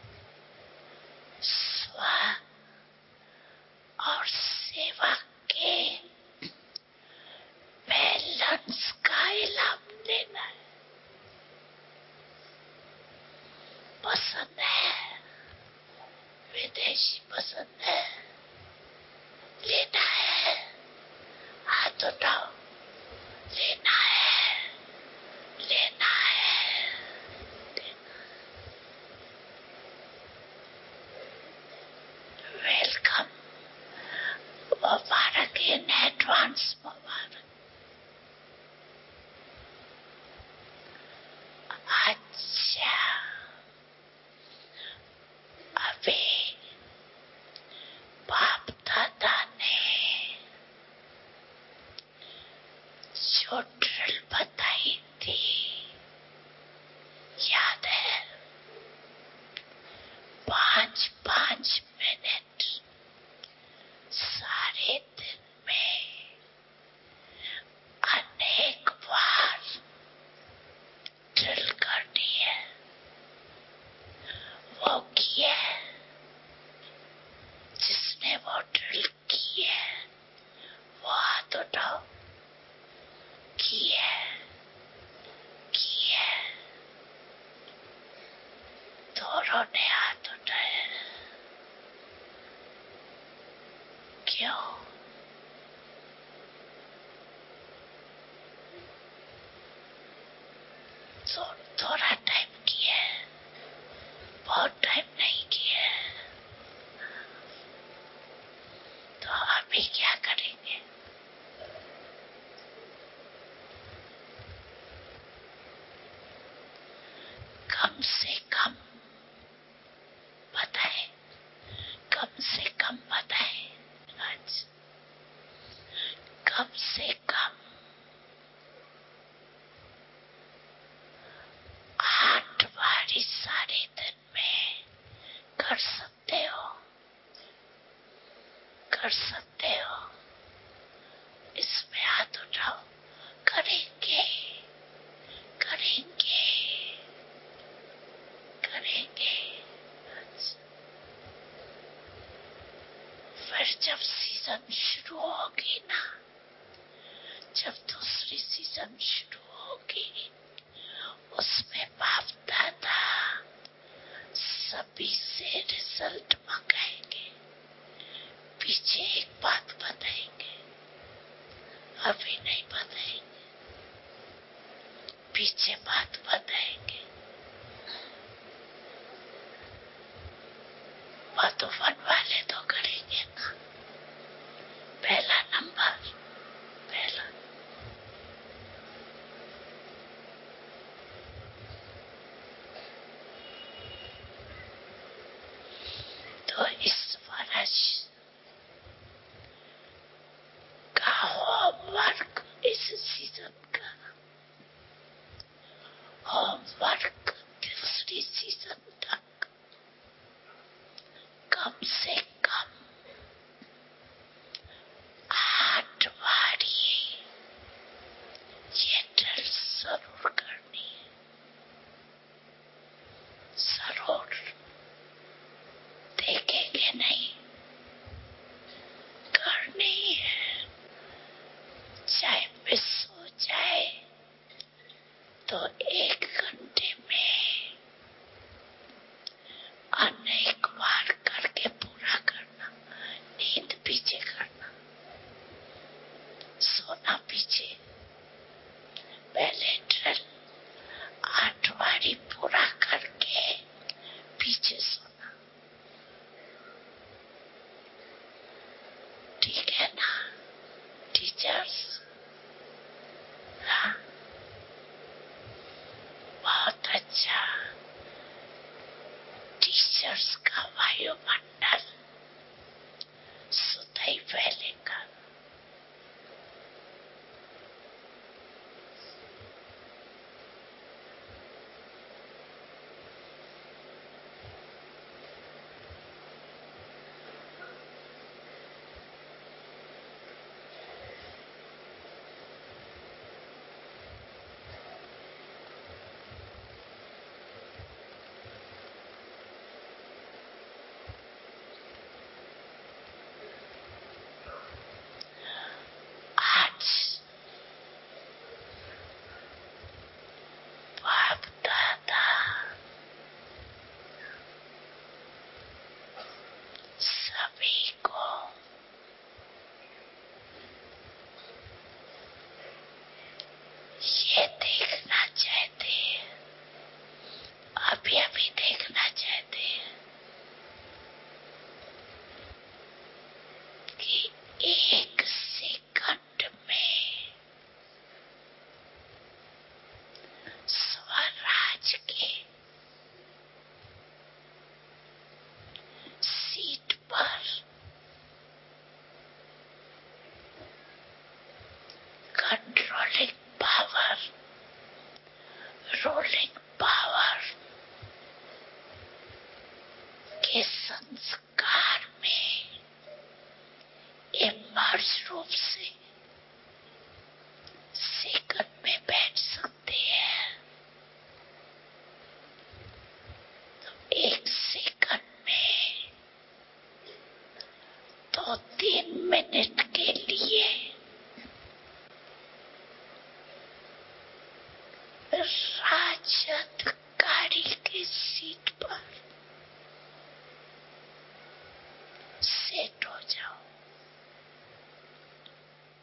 स्व और सेवा के बैलेंस का इनाम देना है। पसंद है? विदेशी पसंद है? लेना है? हाथ उठाओ। लेना है? लेना है? वेलकम, मुबारक इन एडवांस, मुबारक। अच्छा, अभी बाप दादा ने जो ड्रिल बताई थी याद है? पांच पांच मिनट सारे दिन में अनेक बार ड्रिल करनी है। वो किया जिसने वो ड्रिल की है वो हाथ उठाओ। किया किया दोनों ने हाथ उठाए। क्यों? तो थोड़ा टाइम किया, बहुत टाइम नहीं किया। तो अभी क्या करेंगे? कम से कम बताएं, कम से कम बताएं। आज कम से कम आठ बारी सारे दिन में कर सकते हो, कर सकते हो। इसमें हाथ उठाओ। करेंगे करेंगे करेंगे। फिर जब सीजन शुरू होगी ना, जब दूसरी सीजन शुरू होगी, उसमें बाप दादा सभी से रिजल्ट मंगाएंगे। पीछे एक बात बताएंगे, अभी नहीं बताएंगे, पीछे बात बताएंगे। मधुबन वाले तो करेंगे ना। पहला नंबर, पहला तो इस वर्ष सीजन का होमवर्क दूसरी सीजन तक कम से कम आठ बारी ये ड्रिल जरूर करनी है, जरूर। देखेंगे नहीं, करनी है। चाहे मिस हो जाए तो एक घंटे में अनेक बार करके पूरा करना। नींद पीछे करना, सोना पीछे। पहले ड्रिल आठ बारी पूरा करके पीछे सोना। ठीक है ना टीचर्स? हाँ, बहुत अच्छा। टीचर्स का वायुमंडल सुधई फैलेगा। बाप दादा सभी को ये देखना चाहते हैं, अभी अभी देखना चाहते हैं कि एक सेकंड में स्वराज के सीट पर कंट्रोलिंग पावर, रोलिंग पावर के संस्कार में इमर्ज रूप से सेकंड में बैठ सकते हैं। तो एक सेकंड में दो तीन मिनट के लिए राजद गाड़ी की सीट पर सेट हो जाओ।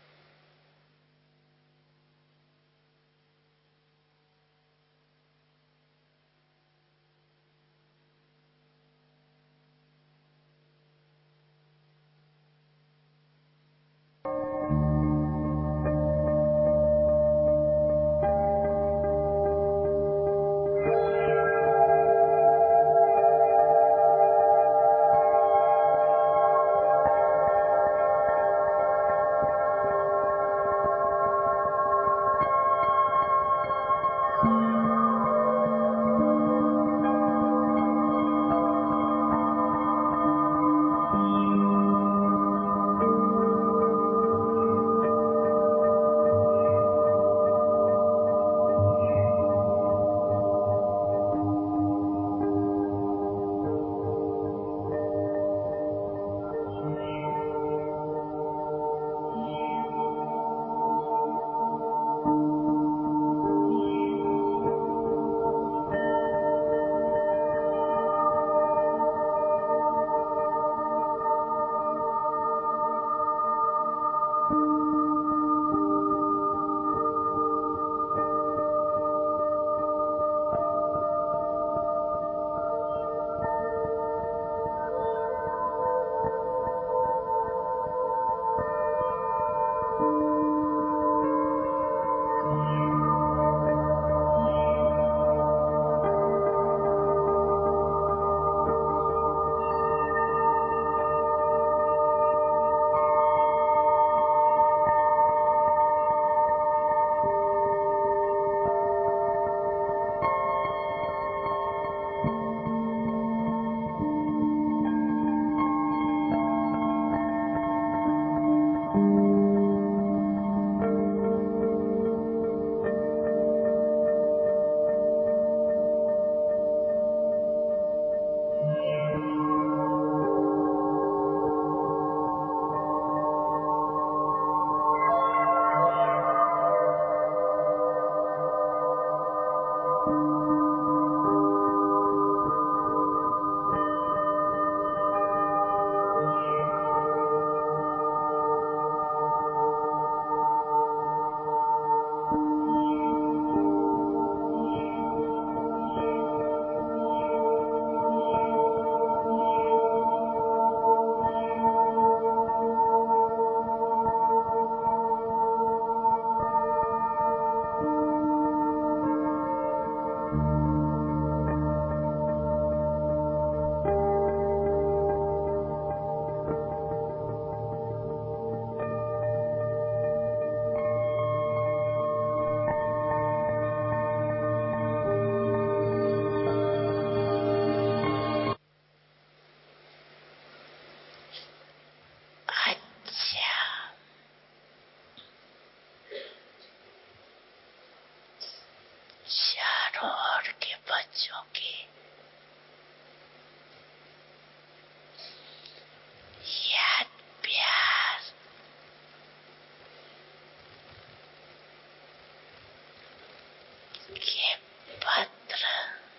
के पत्र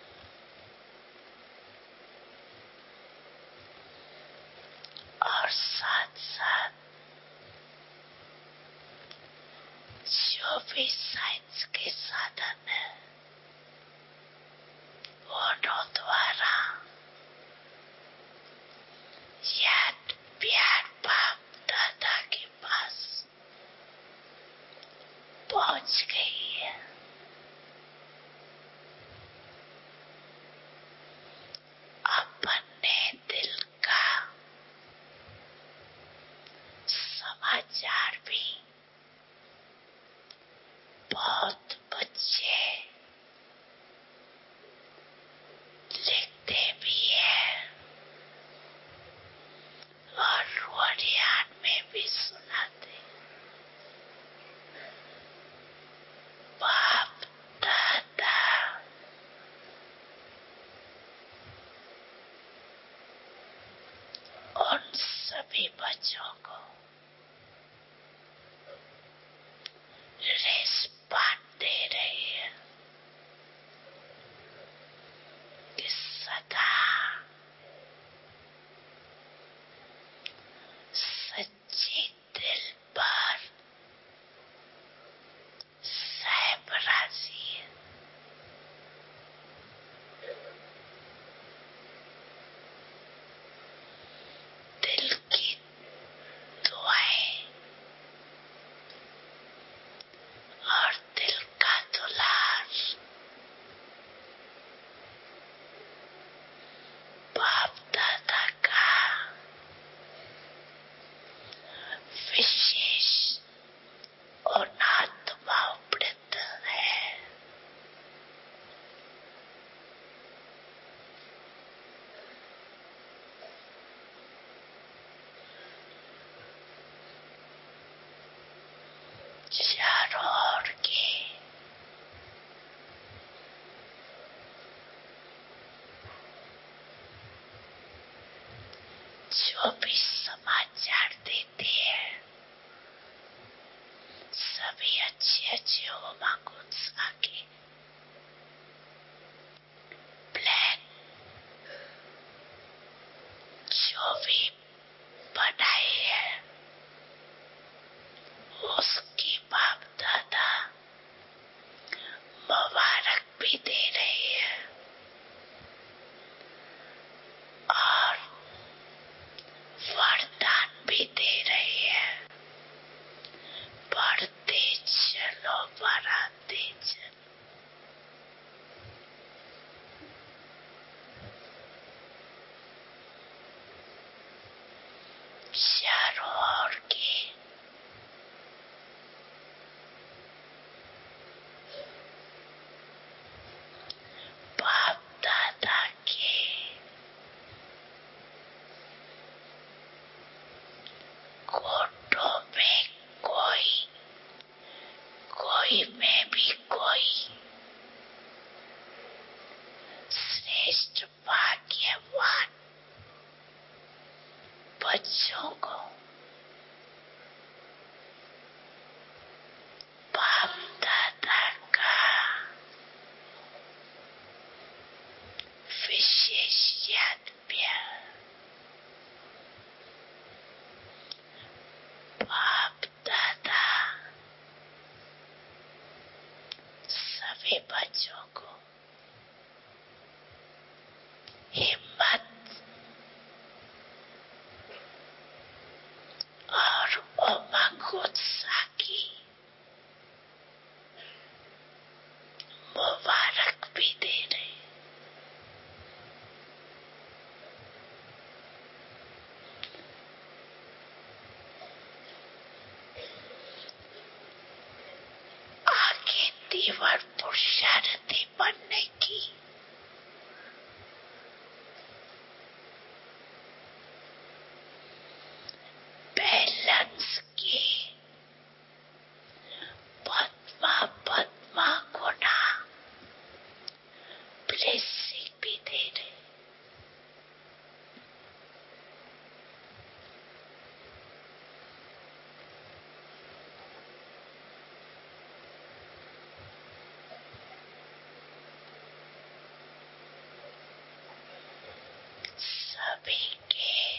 और साथ साथ जो भी साइंस के साधन है उनों द्वारा याद प्यार बाप दादा के पास पहुंच गई है। अपने दिल का समाचार भी बहुत बच्चे लिखते भी है और रोडियान में भी सुनाते। बाप दादा उन सभी बच्चों को रिस्पॉन्ड दे रही है कि सदा सच्चे दिल पर सहबराजी दिल की दुआएं और दिल का दुलार बाप दादा का विशेष और आत्मावृत है। चारों ओर के जो भी समाचार देते हैं सभी अच्छे अच्छे होमा उत्साह के प्लान जो भी बनाए हैं उसकी बाप दादा मुबारक भी दे रहे हैं और वरदान भी दे रहे हैं। बढ़ते चलो बढ़ाते चलो। चारों ओर के बाप दादा के कोटों में कोई कोई में भी कोई श्रेष्ठ भाग्यवान बच्चों को बाप दादा का विशेष याद प्यार। बाप दादा सभी बच्चों को हिम्मत और उमंग उत्साह की मुबारक भी दे रहे। आगे तीव्र पुरुषार्थी बनने की बैलेंस की पद्मा पद्मा गुना ब्लेसिंग भी दे रहे। सभी के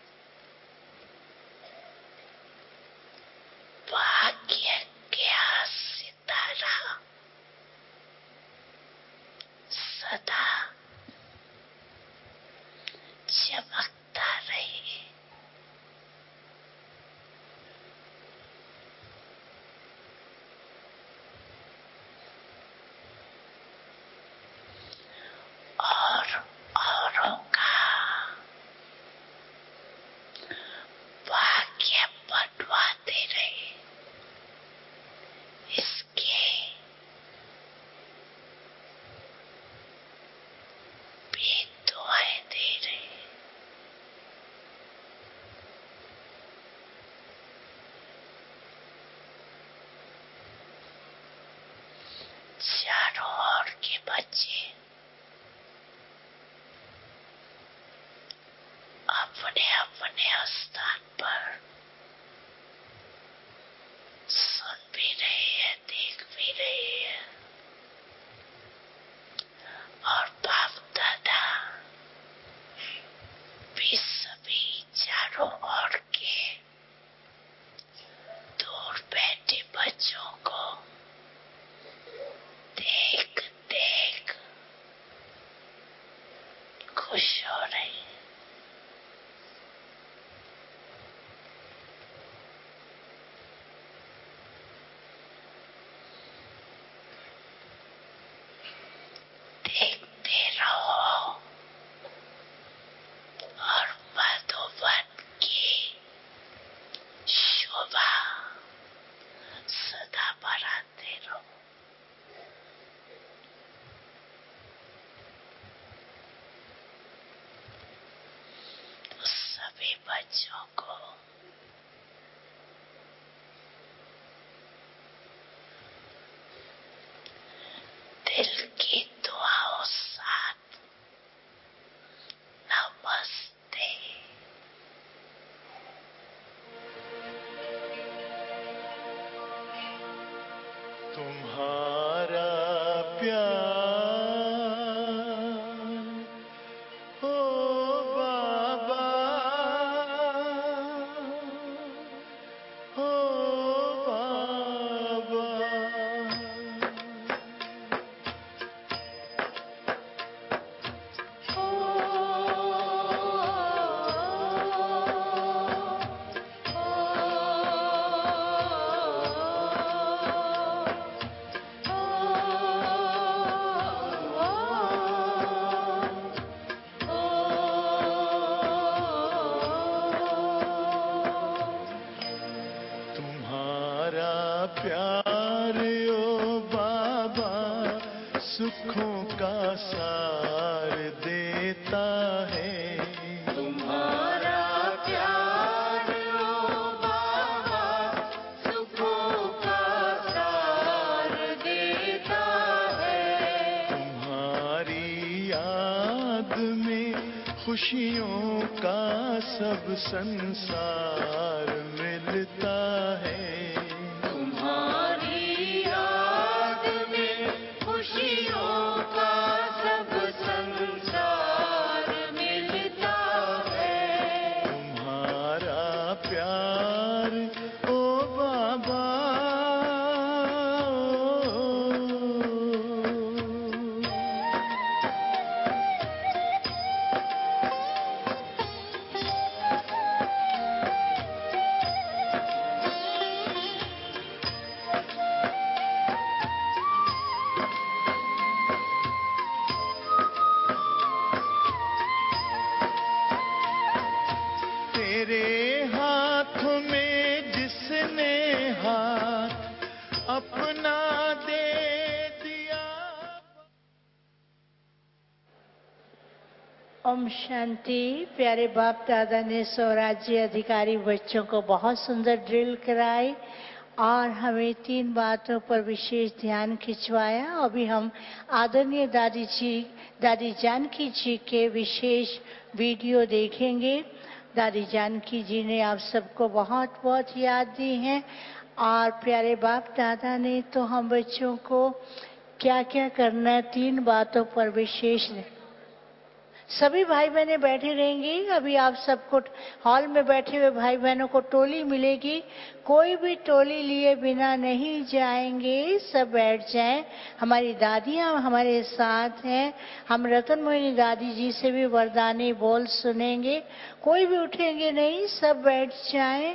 भाग्य का सितारा सदा चमकता रहे। और औरों का भाग्य बढ़वाते रहे। इसके भी दुआएं दे रहे। चारों ओर के बच्चे अपने अपने स्थान पर सुन भी रहे हैं, देख भी रहे हैं। और बाप दादा भी सभी चारों ओर के दूर बैठे बच्चों को देख देख खुश हो रहे। देखते रहो और मधुबन की शोभा सदा बढ़ाते रहो। तो सभी बच्चों को दिल की दुआओं साथ नमस्ते। तुम्हारा प्यार ओ बाबा, ओ बाबा, तुम्हारा प्यार ओ बाबा सुखों का सार देता है। तुम्हारा प्यार ओ बाबा सुखों का सार देता है। तुम्हारी याद में खुशियों का सब संसार मिलता है। तुम्हारी याद में खुशियों का सब संसार मिलता है। तुम्हारा प्यार ओ बाबा, तेरे हाथ में जिसने हाथ अपना दे दिया। ओम शांति। प्यारे बाप दादा ने स्वराज्य अधिकारी बच्चों को बहुत सुंदर ड्रिल कराई और हमें तीन बातों पर विशेष ध्यान खिंचवाया। अभी हम आदरणीय दादी जी दादी जानकी जी के विशेष वीडियो देखेंगे। दादी जानकी जी ने आप सबको बहुत बहुत याद दी है और प्यारे बाप दादा ने तो हम बच्चों को क्या क्या करना है तीन बातों पर विशेष सभी भाई बहनें बैठे रहेंगी। अभी आप सबको हॉल में बैठे हुए भाई बहनों को टोली मिलेगी। कोई भी टोली लिए बिना नहीं जाएंगे, सब बैठ जाएं। हमारी दादियां हमारे साथ हैं। हम रतन मोहिनी दादी जी से भी वरदानी बोल सुनेंगे। कोई भी उठेंगे नहीं, सब बैठ जाएं।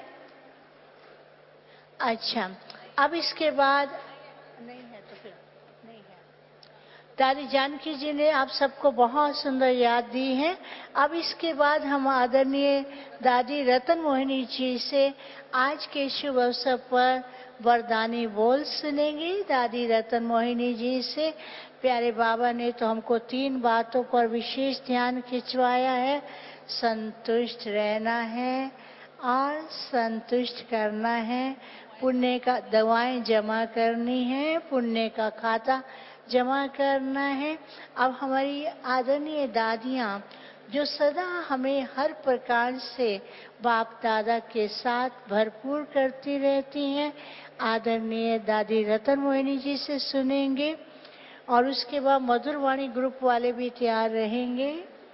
अच्छा, अब इसके बाद नहीं है तो फिर नहीं है। दादी जानकी जी ने आप सबको बहुत सुंदर याद दी है। अब इसके बाद हम आदरणीय दादी रतन मोहिनी जी से आज के शुभ अवसर पर वरदानी बोल सुनेंगे। दादी रतन मोहिनी जी से प्यारे बाबा ने तो हमको तीन बातों पर विशेष ध्यान खिंचवाया है। संतुष्ट रहना है और संतुष्ट करना है। पुण्य का दवाएं जमा करनी है, पुण्य का खाता जमा करना है। अब हमारी आदरणीय दादियां जो सदा हमें हर प्रकार से बाप दादा के साथ भरपूर करती रहती हैं, आदरणीय दादी रतन मोहिनी जी से सुनेंगे। और उसके बाद मधुरवाणी ग्रुप वाले भी तैयार रहेंगे।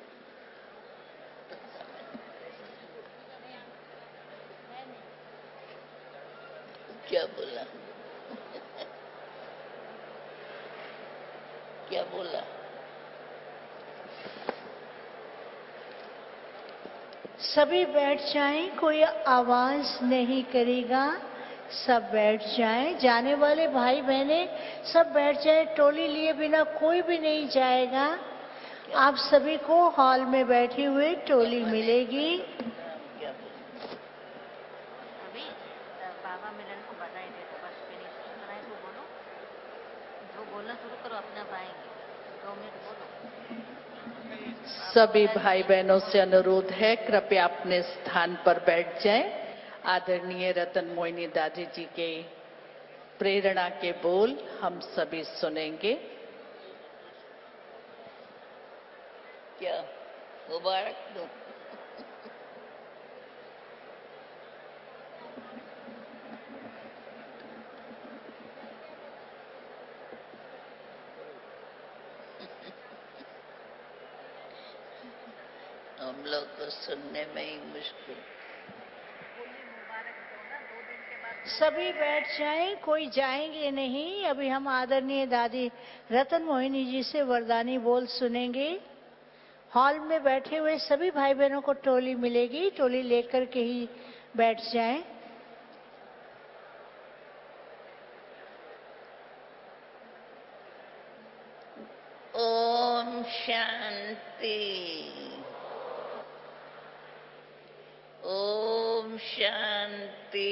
क्या बोला क्या बोला सभी बैठ जाएं, कोई आवाज नहीं करेगा। सब बैठ जाएं। जाने वाले भाई बहने सब बैठ जाएं। टोली लिए बिना कोई भी नहीं जाएगा। आप सभी को हॉल में बैठे हुए टोली मिलेगी। क्या बोला अभी बाबा मिलन को बधाई दे दो, बस फिनिश इतना ही तो बोलो। जो बोलना शुरू करो अपने आप आएंगे। दो मिनट बोलो। सभी भाई बहनों से अनुरोध है, कृपया अपने स्थान पर बैठ जाएं। आदरणीय रतन मोहिनी दादी जी के प्रेरणा के बोल हम सभी सुनेंगे। क्या मुबारक दूं? हम लोग को सुनने में ही मुश्किल। सभी बैठ जाएं, कोई जाएंगे नहीं। अभी हम आदरणीय दादी रतन मोहिनी जी से वरदानी बोल सुनेंगे। हॉल में बैठे हुए सभी भाई बहनों को टोली मिलेगी। टोली लेकर के ही बैठ जाएं। ओम शांति। ओम शांति।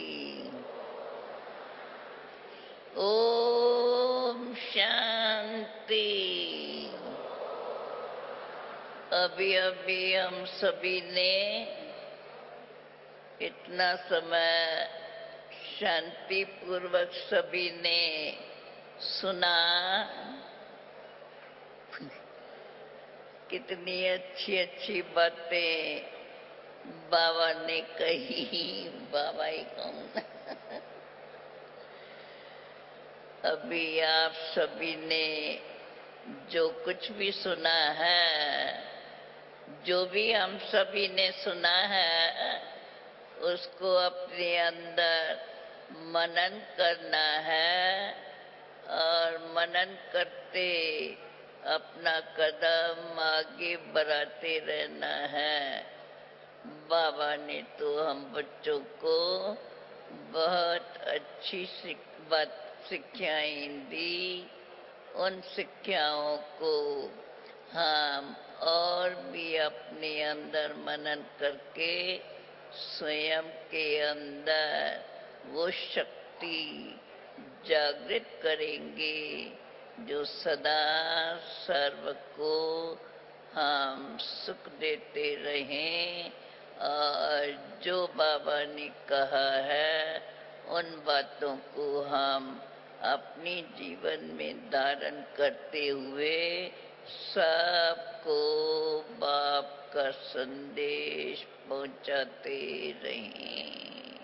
ओम शांति। अभी अभी हम सभी ने इतना समय शांति पूर्वक सभी ने सुना। कितनी अच्छी अच्छी बातें बाबा ने कही। बाबा ही कहूँ। अभी आप सभी ने जो कुछ भी सुना है, जो भी हम सभी ने सुना है, उसको अपने अंदर मनन करना है और मनन करते अपना कदम आगे बढ़ाते रहना है। बाबा ने तो हम बच्चों को बहुत अच्छी बात शिक्षाएं दी। उन शिक्षाओं को हम और भी अपने अंदर मनन करके स्वयं के अंदर वो शक्ति जागृत करेंगे जो सदा सर्व को हम सुख देते रहें। और जो बाबा ने कहा है उन बातों को हम अपनी जीवन में धारण करते हुए सबको बाप का संदेश पहुंचाते रहें।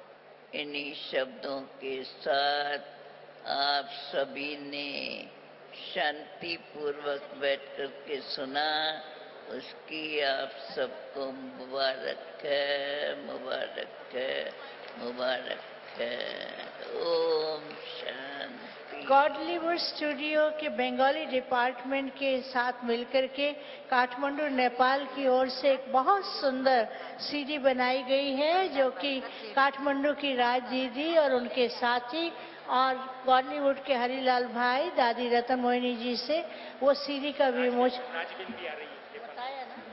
इन्हीं शब्दों के साथ आप सभी ने शांति पूर्वक बैठ करके सुना, उसकी आप सबको मुबारक है, मुबारक है, मुबारक है। ओम शांति। गॉडलीवुड स्टूडियो के बंगाली डिपार्टमेंट के साथ मिलकर के काठमांडू नेपाल की ओर से एक बहुत सुंदर सीडी बनाई गई है, जो कि काठमांडू की राज दीदी और उनके साथी और गॉडलीवुड के हरिलाल भाई, दादी रतन मोहिनी जी से वो सीडी का विमोचन बताया ना।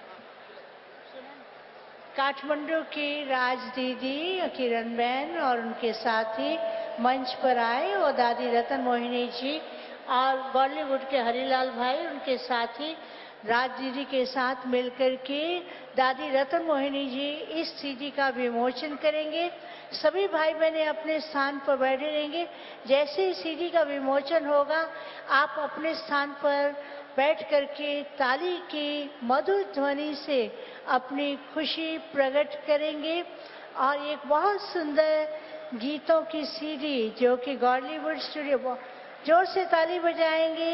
काठमांडू की राज दीदी किरण बहन और उनके साथी मंच पर आए और दादी रतन मोहिनी जी और बॉलीवुड के हरिलाल भाई उनके साथी राज दीदी के साथ मिलकर के दादी रतन मोहिनी जी इस सीडी का विमोचन करेंगे। सभी भाई बहनें अपने स्थान पर बैठे रहेंगे। जैसे ही सीडी का विमोचन होगा, आप अपने स्थान पर बैठ करके ताली की मधुर ध्वनि से अपनी खुशी प्रकट करेंगे। और एक बहुत सुंदर गीतों की सीडी जो कि गॉडलीवुड स्टूडियो, जोर से ताली बजाएंगे।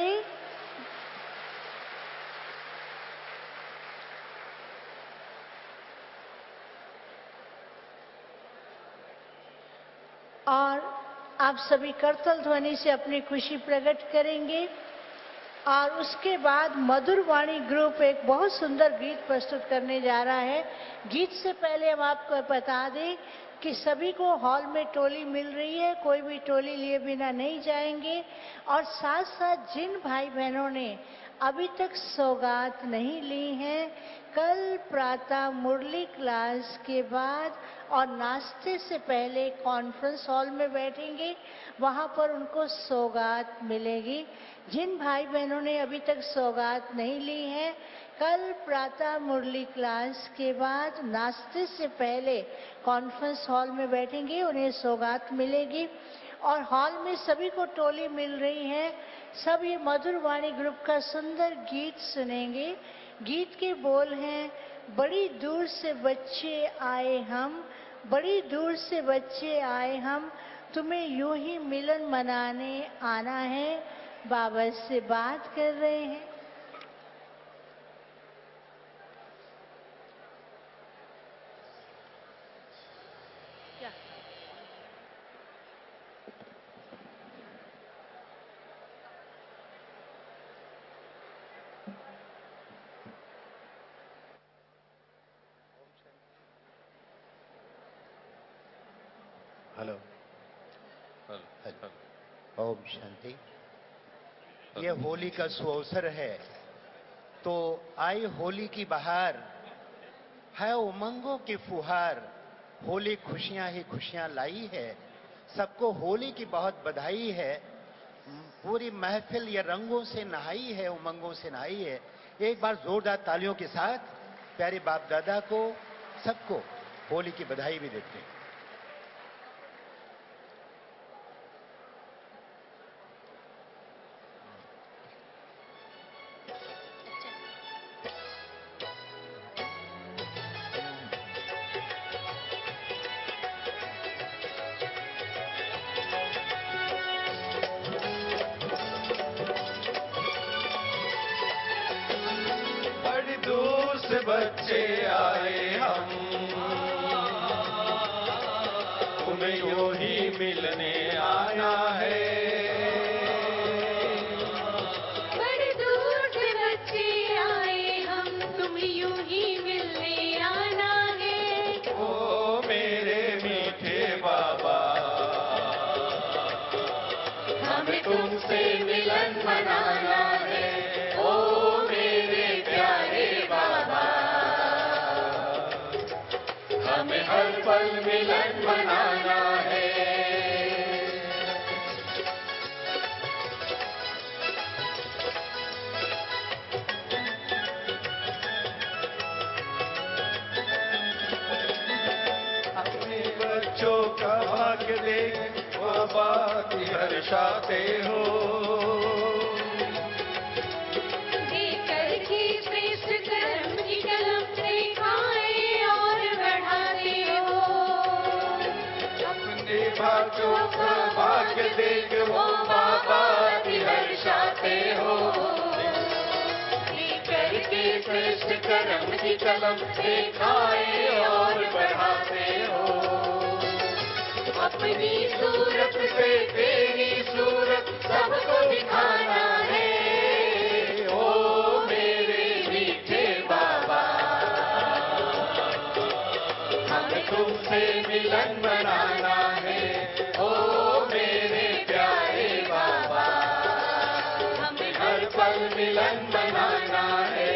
और आप सभी करतल ध्वनि से अपनी खुशी प्रकट करेंगे। और उसके बाद मधुर वाणी ग्रुप एक बहुत सुंदर गीत प्रस्तुत करने जा रहा है। गीत से पहले हम आपको बता दें कि सभी को हॉल में टोली मिल रही है, कोई भी टोली लिए बिना नहीं जाएंगे। और साथ साथ जिन भाई बहनों ने अभी तक सौगात नहीं ली हैं, कल प्रातः मुरली क्लास के बाद और नाश्ते से पहले कॉन्फ्रेंस हॉल में बैठेंगे, वहां पर उनको सौगात मिलेगी। जिन भाई बहनों ने अभी तक सौगात नहीं ली है, कल प्रातः मुरली क्लास के बाद नाश्ते से पहले कॉन्फ्रेंस हॉल में बैठेंगे, उन्हें सौगात मिलेगी। और हॉल में सभी को टोली मिल रही है। सब ये मधुर वाणी ग्रुप का सुंदर गीत सुनेंगे। गीत के बोल हैं, बड़ी दूर से बच्चे आए हम, बड़ी दूर से बच्चे आए हम, तुम्हें यूं ही मिलन मनाने आना है, बाबा से बात कर रहे हैं। हेलो ओम शांति। ये होली का सुअवसर है, तो आई होली की बहार है, उमंगों की फुहार, होली खुशियां ही खुशियां लाई है। सबको होली की बहुत बधाई है। पूरी महफिल ये रंगों से नहाई है, उमंगों से नहाई है। एक बार जोरदार तालियों के साथ प्यारे बाप दादा को, सबको होली की बधाई भी देते हैं। बच्चे आए हम, तुम्हें यूं ही मिलने आना है। बड़ी दूर से बच्चे आए हम, तुम्हें यूं ही मिलने आना है। ओ मेरे मीठे बाबा, हमें तुमसे मिलन मनाना है। ओ मेरे प्यारे बाबा, हमें हर पल मिलन मनाना है। अपने बच्चों का भाग्य देख बाबा की हर्षाते हो, देकर के श्रेष्ठ कर्म की कलम दिखाए और बढ़ाते हो। अपने बच्चों का भाग्य देख वो बाबा की हर्षाते हो। श्रेष्ठ कर्म की कलम दिखाए और बढ़ाते हो। अपनी सूरत से तेरी सूरत सबको दिखाना है। ओ मेरे मीठे बाबा, हमें तुमसे मिलन बनाना है। ओ मेरे प्यारे बाबा, हमें हर पल मिलन बनाना है।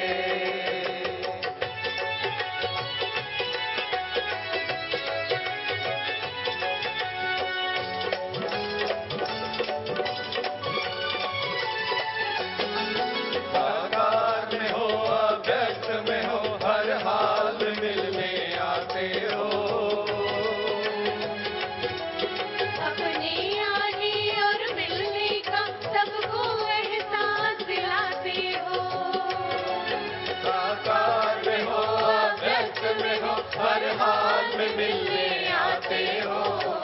साकार में हो अव्यक्त में हो, हर हाल में मिलने आते हो। अपने आने और मिलने का सबको एहसास दिलाते हो। साकार में हो अव्यक्त में हो, हर हाल में मिलने आते हो।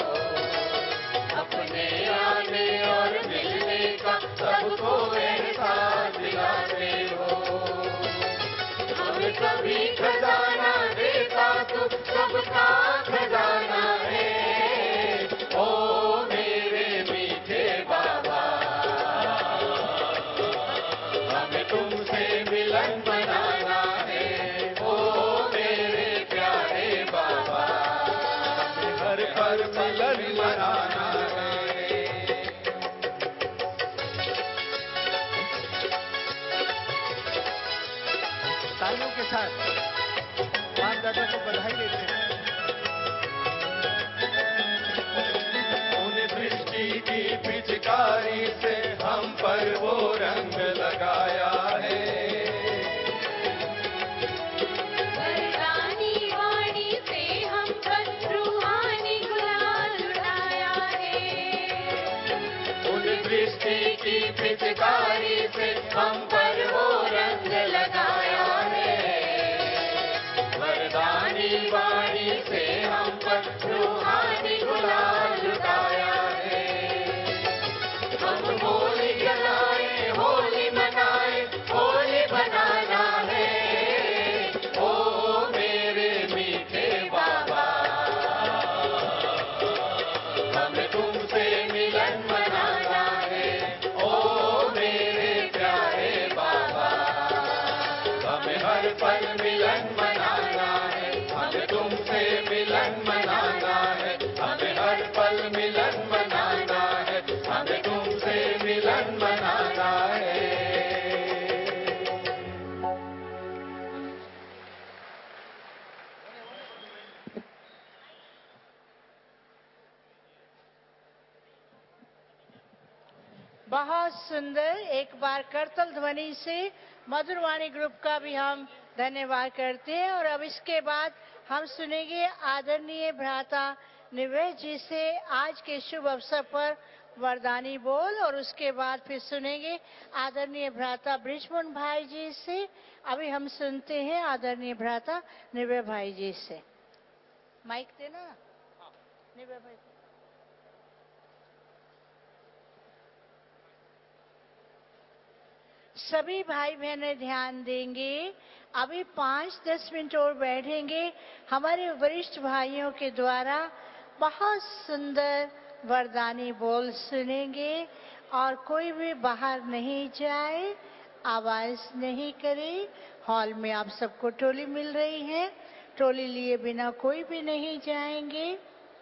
अपने आने और मिलने का सबको एहसास दिलाते हो। हमें कभी खजाना देता तू सबका खजाना है। ओ मेरे मीठे बाबा, हमें तुमसे मिलन बनाना है। ओ मेरे प्यारे बाबा, हमें हर पल मिलन बनाना है। तालियों के साथ बाप दादा को बधाई देते हैं। तूने सृष्टि की पिचकारी से हम पर वो रंग लगाया है। वरदानी वाणी से हम पर रूहानी गुलाल उड़ाया है। तूने सृष्टि की पिचकारी से हम पर वो रंग लगाया है। वरदानी वाणी से हम पर रूहानी गुलाल उड़ाया है। हम होली जलाए, होली मनाए, होली बनाना है। ओ मेरे मीठे बाबा, हमें तुमसे मिलन बनाना है। ओ मेरे प्यारे बाबा, हमें हर पल मिलन बनाना है। हमें तुमसे मिलन बनाना है। हमें हर पल मिलन बनाना है। हमें तुमसे मिलन बनाना है। बहुत सुंदर। एक बार करतल ध्वनि से मधुरवाणी ग्रुप का भी हम धन्यवाद करते हैं। और अब इसके बाद हम सुनेंगे आदरणीय भ्राता निवेश जी से आज के शुभ अवसर पर वरदानी बोल, और उसके बाद फिर सुनेंगे आदरणीय भ्राता ब्रिजमोहन भाई जी से। अभी हम सुनते हैं आदरणीय भ्राता निवेश भाई जी से। माइक देना निवेश भाई। सभी भाई बहनें ध्यान देंगे। अभी पाँच दस मिनट और बैठेंगे। हमारे वरिष्ठ भाइयों के द्वारा बहुत सुंदर वरदानी बोल सुनेंगे। और कोई भी बाहर नहीं जाए, आवाज नहीं करे। हॉल में आप सबको टोली मिल रही है, टोली लिए बिना कोई भी नहीं जाएंगे।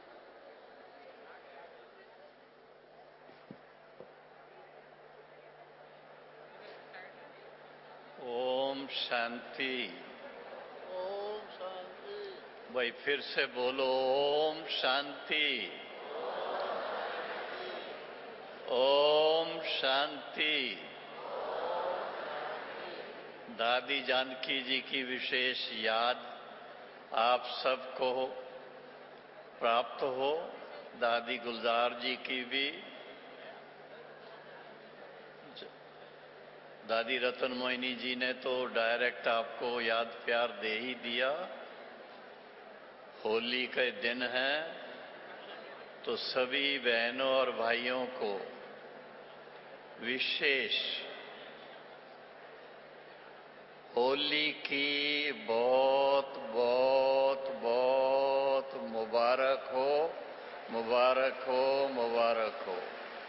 ओम शांति। ओम शांति। भाई फिर से बोलो ओम शांति। ओम शांति। दादी जानकी जी की विशेष याद आप सबको प्राप्त हो। दादी गुलजार जी की भी, दादी रतन मोहिनी जी ने तो डायरेक्ट आपको याद प्यार दे ही दिया। होली के दिन है तो सभी बहनों और भाइयों को विशेष होली की बहुत बहुत बहुत मुबारक हो, मुबारक हो, मुबारक हो।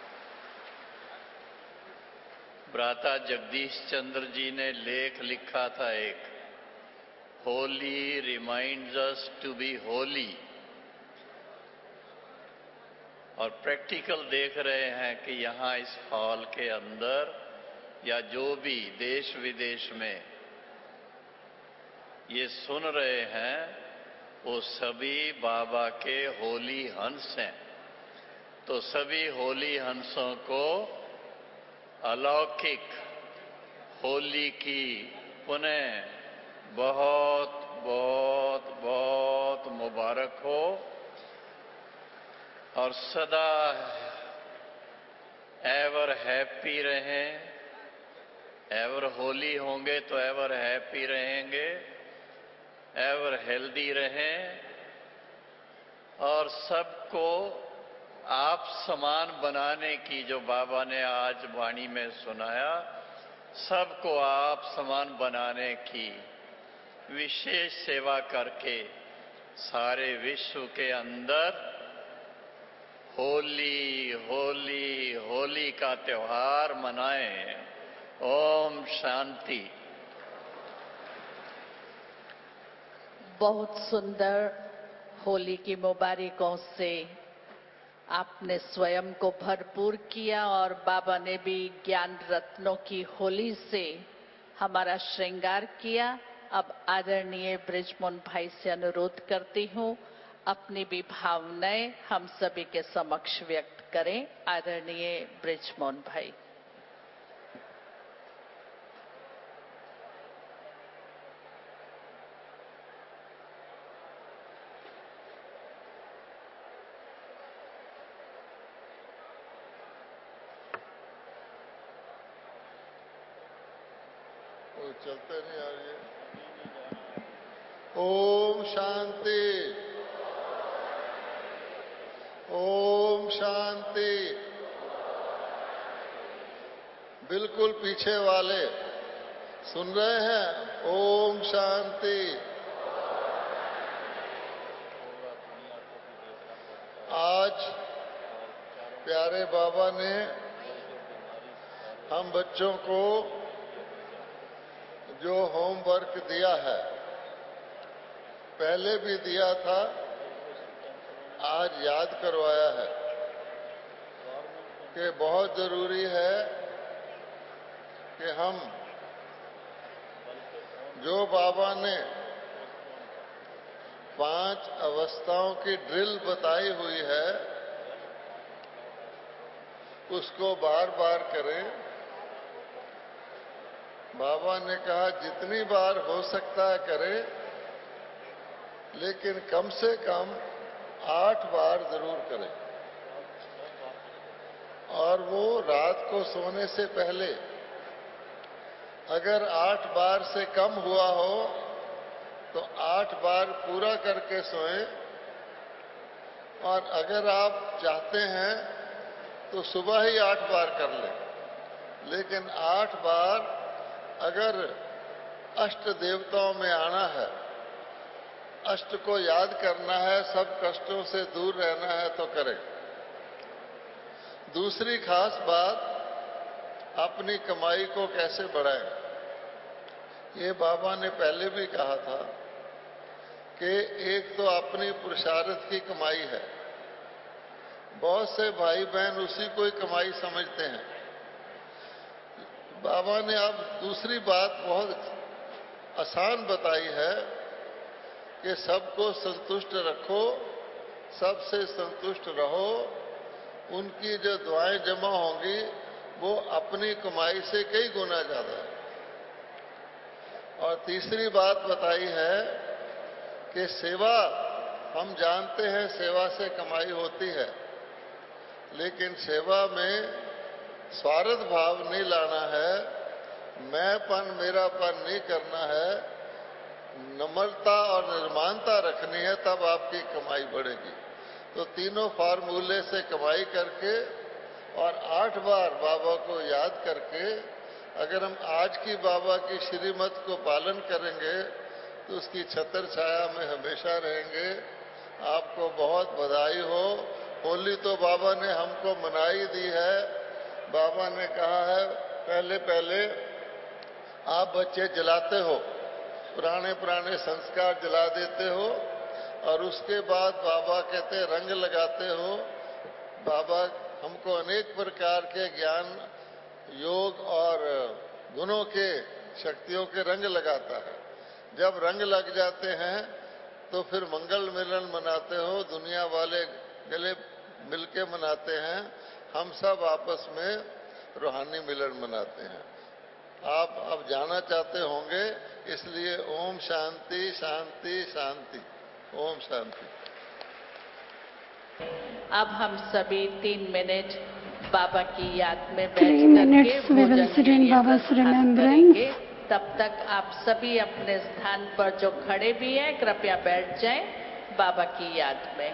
भ्राता जगदीश चंद्र जी ने लेख लिखा था एक, Holi reminds us to be holy. और प्रैक्टिकल देख रहे हैं कि यहाँ इस हॉल के अंदर या जो भी देश विदेश में ये सुन रहे हैं वो सभी बाबा के होली हंस हैं। तो सभी होली हंसों को अलौकिक होली की पुनः बहुत बहुत बहुत मुबारक हो और सदा एवर हैप्पी रहें। एवर होली होंगे तो एवर हैप्पी रहेंगे, एवर हेल्दी रहें और सबको आप समान बनाने की, जो बाबा ने आज वाणी में सुनाया, सबको आप समान बनाने की विशेष सेवा करके सारे विश्व के अंदर होली होली होली का त्योहार मनाएं। ओम शांति। बहुत सुंदर होली की मुबारकों से आपने स्वयं को भरपूर किया और बाबा ने भी ज्ञान रत्नों की होली से हमारा श्रृंगार किया। अब आदरणीय ब्रिजमोहन भाई से अनुरोध करती हूँ अपनी भी भावनाएं हम सभी के समक्ष व्यक्त करें। आदरणीय ब्रिजमोहन भाई। चलते नहीं आ रही है। ओम शांति, ओम शांति। बिल्कुल पीछे वाले सुन रहे हैं? ओम शांति। आज प्यारे बाबा ने हम बच्चों को जो होमवर्क दिया है, पहले भी दिया था, आज याद करवाया है कि बहुत जरूरी है कि हम जो बाबा ने पांच अवस्थाओं की ड्रिल बताई हुई है उसको बार बार करें। बाबा ने कहा जितनी बार हो सकता है करें, लेकिन कम से कम आठ बार जरूर करें। और वो रात को सोने से पहले अगर आठ बार से कम हुआ हो तो आठ बार पूरा करके सोएं। और अगर आप चाहते हैं तो सुबह ही आठ बार कर लें, लेकिन आठ बार अगर अष्ट देवताओं में आना है, अष्ट को याद करना है, सब कष्टों से दूर रहना है तो करें। दूसरी खास बात, अपनी कमाई को कैसे बढ़ाएं। ये बाबा ने पहले भी कहा था कि एक तो अपनी पुरुषार्थ की कमाई है। बहुत से भाई बहन उसी को ही कमाई समझते हैं। बाबा ने अब दूसरी बात बहुत आसान बताई है कि सबको संतुष्ट रखो, सबसे संतुष्ट रहो। उनकी जो दुआएं जमा होंगी वो अपनी कमाई से कई गुना ज्यादा है। और तीसरी बात बताई है कि सेवा, हम जानते हैं सेवा से कमाई होती है, लेकिन सेवा में स्वार्थ भाव नहीं लाना है, मैंपन मेरापन नहीं करना है, नम्रता और निर्माणता रखनी है, तब आपकी कमाई बढ़ेगी। तो तीनों फार्मूले से कमाई करके और आठ बार बाबा को याद करके अगर हम आज की बाबा की श्रीमत को पालन करेंगे तो उसकी छत्र छाया में हमेशा रहेंगे। आपको बहुत बधाई हो। होली तो बाबा ने हमको मनाई दी है। बाबा ने कहा है पहले पहले आप बच्चे जलाते हो, पुराने पुराने संस्कार जला देते हो, और उसके बाद बाबा कहते रंग लगाते हो। बाबा हमको अनेक प्रकार के ज्ञान, योग और गुणों के, शक्तियों के रंग लगाता है। जब रंग लग जाते हैं तो फिर मंगल मिलन मनाते हो, दुनिया वाले गले मिलके मनाते हैं, हम सब आपस में रूहानी मिलन मनाते हैं। आप अब जाना चाहते होंगे, इसलिए ओम शांति शांति शांति। ओम शांति। अब हम सभी तीन मिनट बाबा की याद में बैठ Three minutes we will sit in Baba's remembrance. तब तक आप सभी अपने स्थान पर जो खड़े भी हैं कृपया बैठ जाएं बाबा की याद में।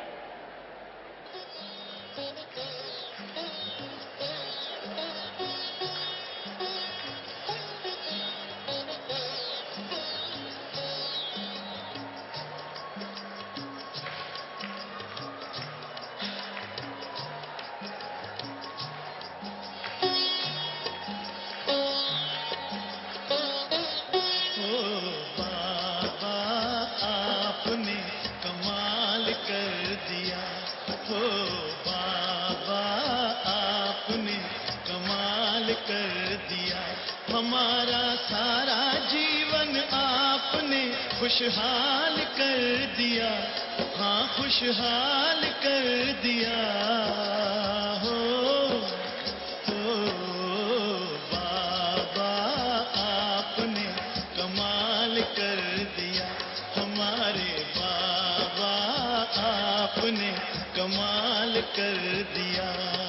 हमारा सारा जीवन आपने खुशहाल कर दिया, हाँ खुशहाल कर दिया हो, हो बाबा आपने कमाल कर दिया, हमारे बाबा आपने कमाल कर दिया।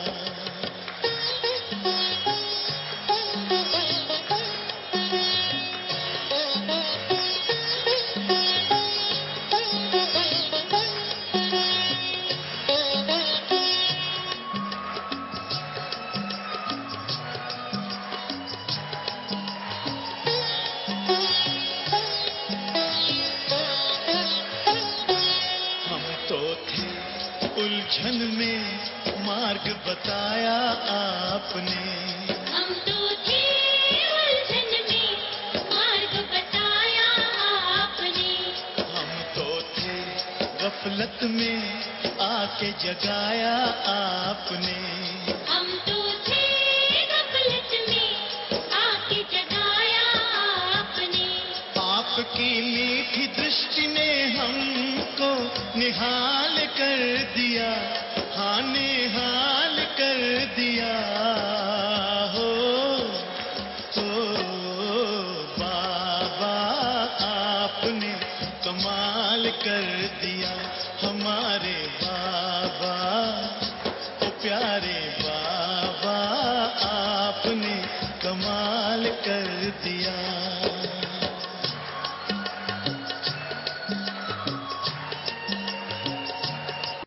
उलझन में मार्ग बताया आपने, हम तो थे उलझन में मार्ग बताया आपने, हम तो थे गफलत में आके जगाया आपने, हम तो थे गफलत में आके जगाया आपने, आपकी मीठी दृष्टि ने हमको निहाल कर दिया, हाँ निहाल कर दिया हो, हो बाबा आपने कमाल कर दिया, हमारे बाबा ओ प्यारे बाबा आपने कमाल कर दिया।